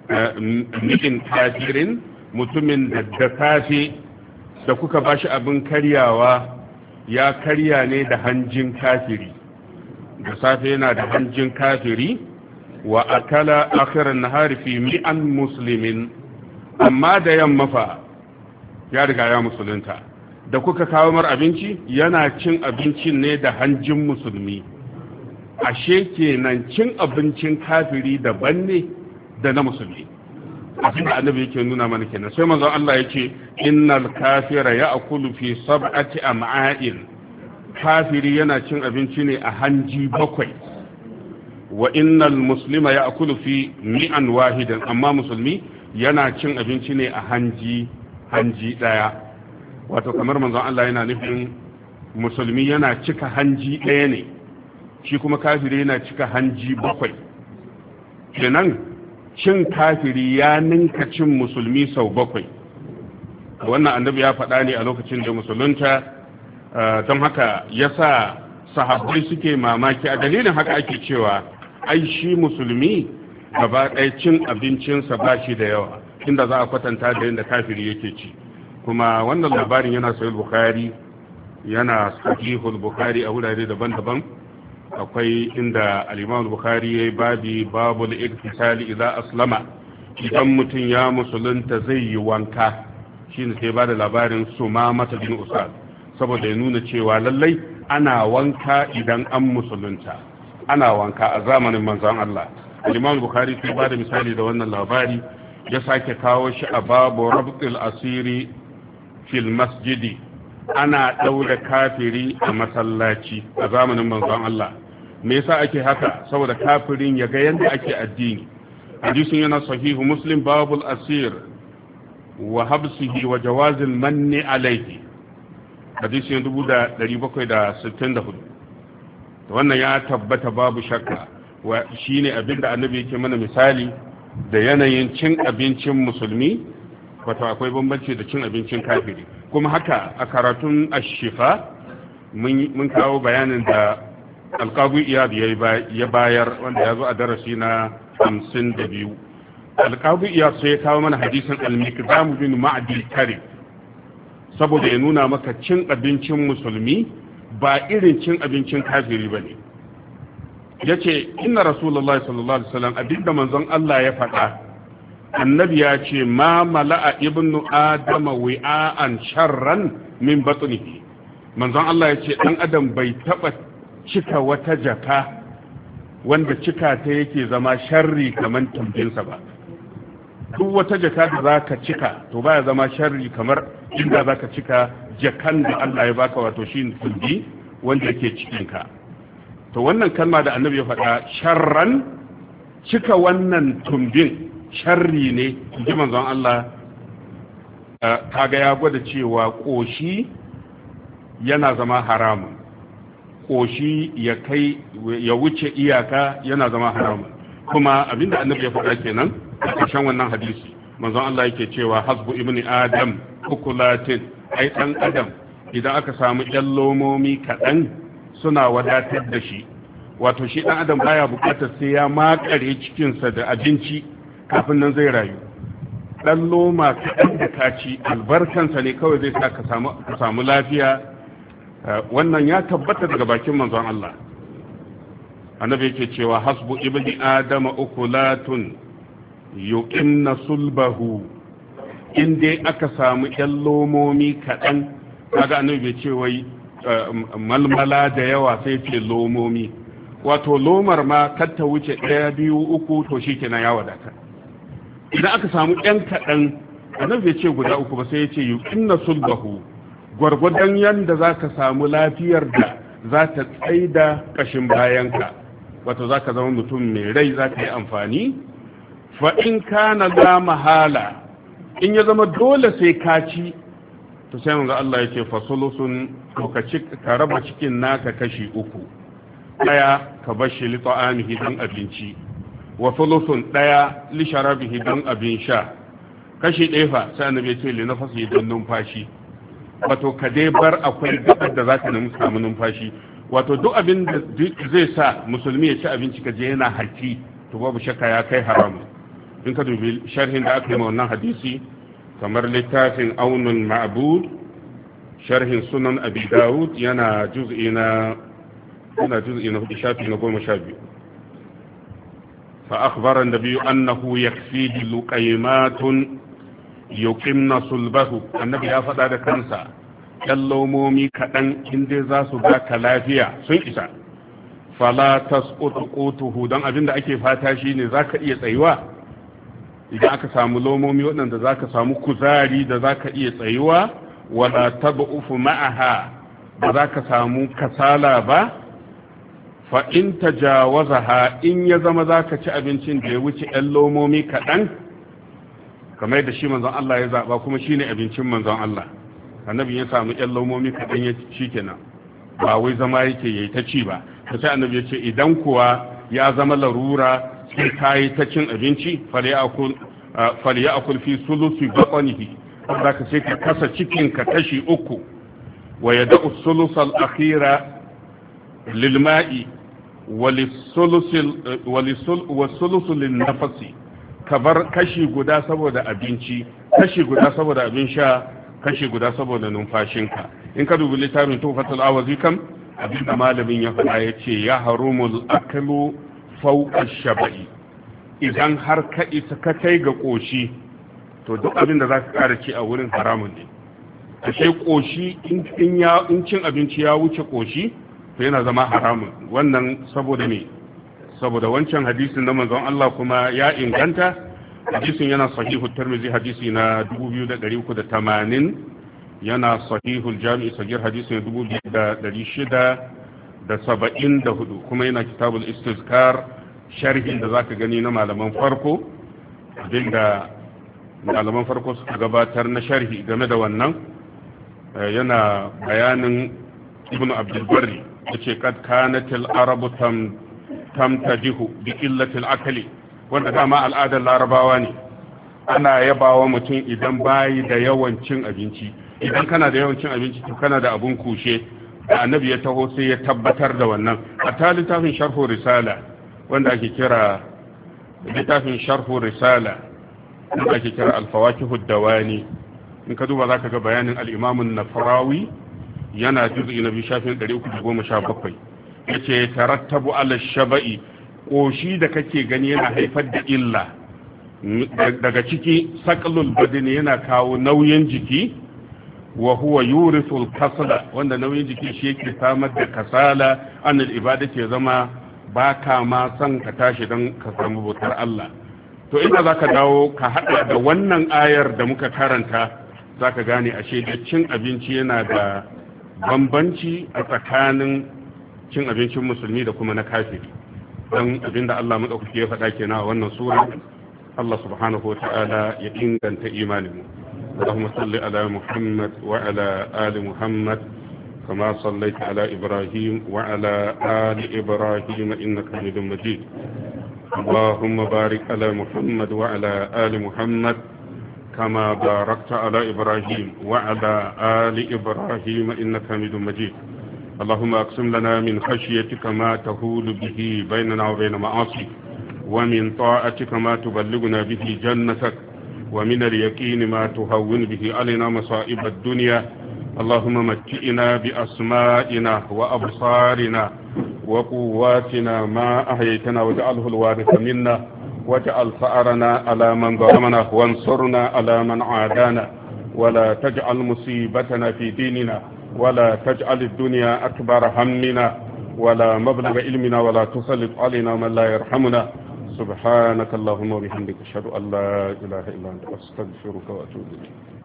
min kafirin, mutumin da safe da kuka bashi abin karyawa ya karya ne da hanjin kafiri. Da safe yana da hanjin kafiri. Wa akala akhiran nahari fi mi'an muslimin, amma da yamma fa ya riga ya musulunta. Da kuka kawo mar abinci yana cin abincin ne da hanjin musulmi. Ashe kenan cin abincin kafiri daban ne da na musulmi. Abinda annabi yake nuna mana kenan. Sai manzon Allah yake innal kafira ya'kulu fi sab'ati am'a'in, kafiri yana cin abinci ne a hanji bakwai. Wa innal muslima ya'kulu fi mi'an wahidin, amma musulmi yana cin abinci ne a hanji daya. Wato kamar manzon Allah yana nufin musulmi yana cika hanji daya ne, shi kuma kafiri yana cika hanji bakwai. Kenan cin kafiri ya ninka cin musulmi sau bakwai. wannan annabi ya faɗa ne a lokacin da musulunta, don haka yasa sahabbai suke mamaki. A dalilin haka ake cewa ai shi musulmi gaba ɗaya cin abincinsa ba shi da yawa, inda za a kwatanta da yadda kafiri yake ci. kuma wannan labarin yana sahih bukhari, yana sahihul bukhari a wurare daban-daban. akwai inda al-imam bukhari yayi babul iktisali idza aslama, idan mutum ya musulunta zai yi wanka, shine sai ba da labarin Sumamata bin Usad, saboda ya nuna cewa lallai ana wanka idan an musulunta, ana wanka a zamanin manzon Allah. al-imam bukhari sai ba da misali da wannan labari, ya sake kawo shi a babu rabtul asiri fil masjidi, ana daura kafiri a masallaci a zamanin manzon Allah. me yasa ake haka? saboda kafirin ya ga yanda ake addini. hadisin yana sahihu muslim babul asir wa habsihi wa jawazil manni alayhi, hadisin 1764. wannan ya tabbata babu shakka, wa shine abinda annabi yake mana misali da yanayin cin abincin musulmi, wato akwai bambanci da cin abincin kafiri. kuma haka a karatun ashifa mun kawo bayanin da alqabi iyad ya bayar, wanda ya zo a darasi na 52. alqabi iyad sai ya kawo mana hadisin al-miqdam bin ma'di karib, saboda ya nuna maka cin abincin musulmi ba irin cin abincin kafiri bane. yace inna rasulullahi sallallahu alaihi wasallam, abinda manzon Allah ya faɗa, annabi ya ce ma mala'a ibnu adama wi'an sharran min batnihi. manzon Allah ya ce dan adam bai taba cika wata jaka wanda cika ta yake zama sharri kaman tumbinsa ba. duk wata jaka da zaka cika to baya zama sharri kamar inda zaka cika jakan da Allah ya baka, wato shi tumbi wanda yake cikin ka. to wannan kalma da annabi ya faɗa sharran, cika wannan tumbin sharri ne, ji manzon Allah. kaga ya gwada cewa koshi yana zama haramun, koshi ya wuce iyaka yana zama haramun. kuma abinda annabi ya faɗa kenan a ƙarshen wannan hadisi. manzon Allah yake cewa hasbu ibni adam ukulatin, ai dan adam idan aka samu ƴan lomomi kaɗan suna wadatar da shi. wato shi dan adam baya bukatar sai ya makare cikinsa da abinci kafin nan zai rayu. dan loma kaɗan da kaci albarkansa ne kawai zai sa ka samu lafiya. wannan ya tabbata daga bakin manzon Allah. annabi yake cewa hasbu ibni adama ukulatun yuqimna sulbahu, in dai aka samu ƴan lomomi kaɗan, kaga annabi bai ce wai malmala da yawa, sai ce lomomi. wato lomar ma kar ta wuce 1 2 3 to shikenan ya wadata. idan aka samu ƴan kaɗan, annabi bai ce guda 3 ba, sai ya ce yuqimna sulbahu, gwargwadon yanda zaka samu lafiyar da za ta tsaida kashin bayanka, wato zaka zama mutum mai rai, zaka yi amfani. fa in kana la mahala, in ya zama dole sai ka ci, to sai manzo Allah ya ce fasulusun, to ka raba cikin naka kashi 3. daya ka bashi li ta'amihi dan abinci, wa thuluthun daya li sharabihi dan abin sha. kashi ɗaya fa sai annabi ya ce li nafasi dan numfashi, wato ka dai bar akwai gabar da zaka samu numfashi. wato duk abin da zai sa musulmi ya ci abinci ka je yana haki, to babu shakka ya kai haramu. in ka dubi sharhin da aka yi ma wannan hadisi, kamar littafin aunul ma'bud, sharhin sunan abi dawud, yana juz'i na 4 shafi na 12. fa akhbara an-nabi annahu yakfihi luqaymatun yuqimna sulbahu, annabi ya faɗa da kansa ɗan lomomi kaɗan inda za su baka lafiya sun isa. fala tasqutu qutuhu, don abinda ake fata shine zaka iya tsayuwa. idan aka samu lomomi waɗanda zaka samu kuzari da zaka iya tsayuwa, wala tad'ufu ma'aha, ba zaka samu kasala ba. fa in tajawazaha, in ya zama zaka ci abincin da ya wuce ɗan lomomi kaɗan, kamar da shi manzon Allah ya zaba, kuma shine abincin manzon Allah. annabi ya samu ƴan lomomi kaɗan ya ci kenan, ba wai zama yake yayi ta ci ba. sai annabi ya ce idan kuwa ya zama larura sai kayi ta cin abinci, falyakul fi sulusi batnihi, za ka sai ka kasa cikinka kashi uku wa ya da usulusal akhira lilma'i wasulusul nafasi ka bar kashi guda saboda abinci, kashi guda saboda abin sha, kashi guda saboda numfashinka. In ka dubi littafin tufatul awazi kam abinda malamin ya faɗa ya ce ya harumul akalu fauqa shaba'i, idan har ka isa ka kai ga ƙoshi to duk abin da za ka ƙara ci a wurin haramun ne. a sai ƙoshi in cin abinci ya wuce ƙoshi to yana zama haramun. Wannan saboda me? Saboda wancan hadisin na manzon Allah kuma ya inganta. Hadisin yana sahihu Tirmidhi hadisi na 2380, yana sahihul Jami' Sagir hadisi na 2674, kuma yana kitabul Istizkar sharhin da zaka gani na malaman farko, abinda malaman farko suka gabatar na sharhi game da wannan. Yana bayanin Ibn Abdul Barri yace kad kanatil arabu tamtajihu bi illatil akli, wanda dama al'adar larabawa ne, ana yabawa mutum idan bayi da yawan cin abinci. Idan kana da yawan cin abinci to kana da abun kushe, da annabi ya taho sai ya tabbatar da wannan. A ta littafin sharhu risala wanda ake kira littafin sharhu risala wanda ake kira al-fawakihud dawani, in ka duba zaka ga bayanin al-imam an-nafrawi yana juz'i na 317 yace tarattabu ala shaba'i, koshi da kake gani yana haifar da illa. Daga ciki saqlul badani, yana kawo nauyin jiki, wa huwa yurisul kasala, wanda nauyin jiki shi yake samar da kasala an al-ibadati, ya zama baka ma son ka tashi don ka samu bautar Allah. To inda zaka dawo ka hada da wannan ayar da muka karanta, zaka gane ashe da cin abinci yana da bambanci a tsakanin cin abincin musulmi da kuma na kafiri. Don abinda Allah madaukaki ya faɗa kenan a wannan sura, Allah subhanahu wata'ala ya inganta imaninmu. اللهم صل على محمد وعلى آل محمد كما صليت على إبراهيم وعلى آل إبراهيم إنك حميد مجيد. اللهم بارك على محمد وعلى آل محمد كما باركت على إبراهيم وعلى آل إبراهيم إنك حميد مجيد. اللهم أقسم لنا من خشيتك ما تهول به بيننا وبين معاصيك، ومن طاعتك ما تبلغنا به جنتك، ومن اليقين ما تهون به علينا مصائب الدنيا. اللهم متئنا بأسمائنا وأبصارنا وقواتنا ما أحييتنا، واجعله الوارث منا، واجعل ثأرنا على من ظلمنا، وانصرنا على من عادانا، ولا تجعل مصيبتنا في ديننا، ولا تجعل الدنيا أكبر همنا ولا مبلغ علمنا، ولا تسلط علينا من لا يرحمنا. سبحانك اللهم وبحمدك، أشهد أن لا إله إلا أنت، أستغفرك وأتوب إليك.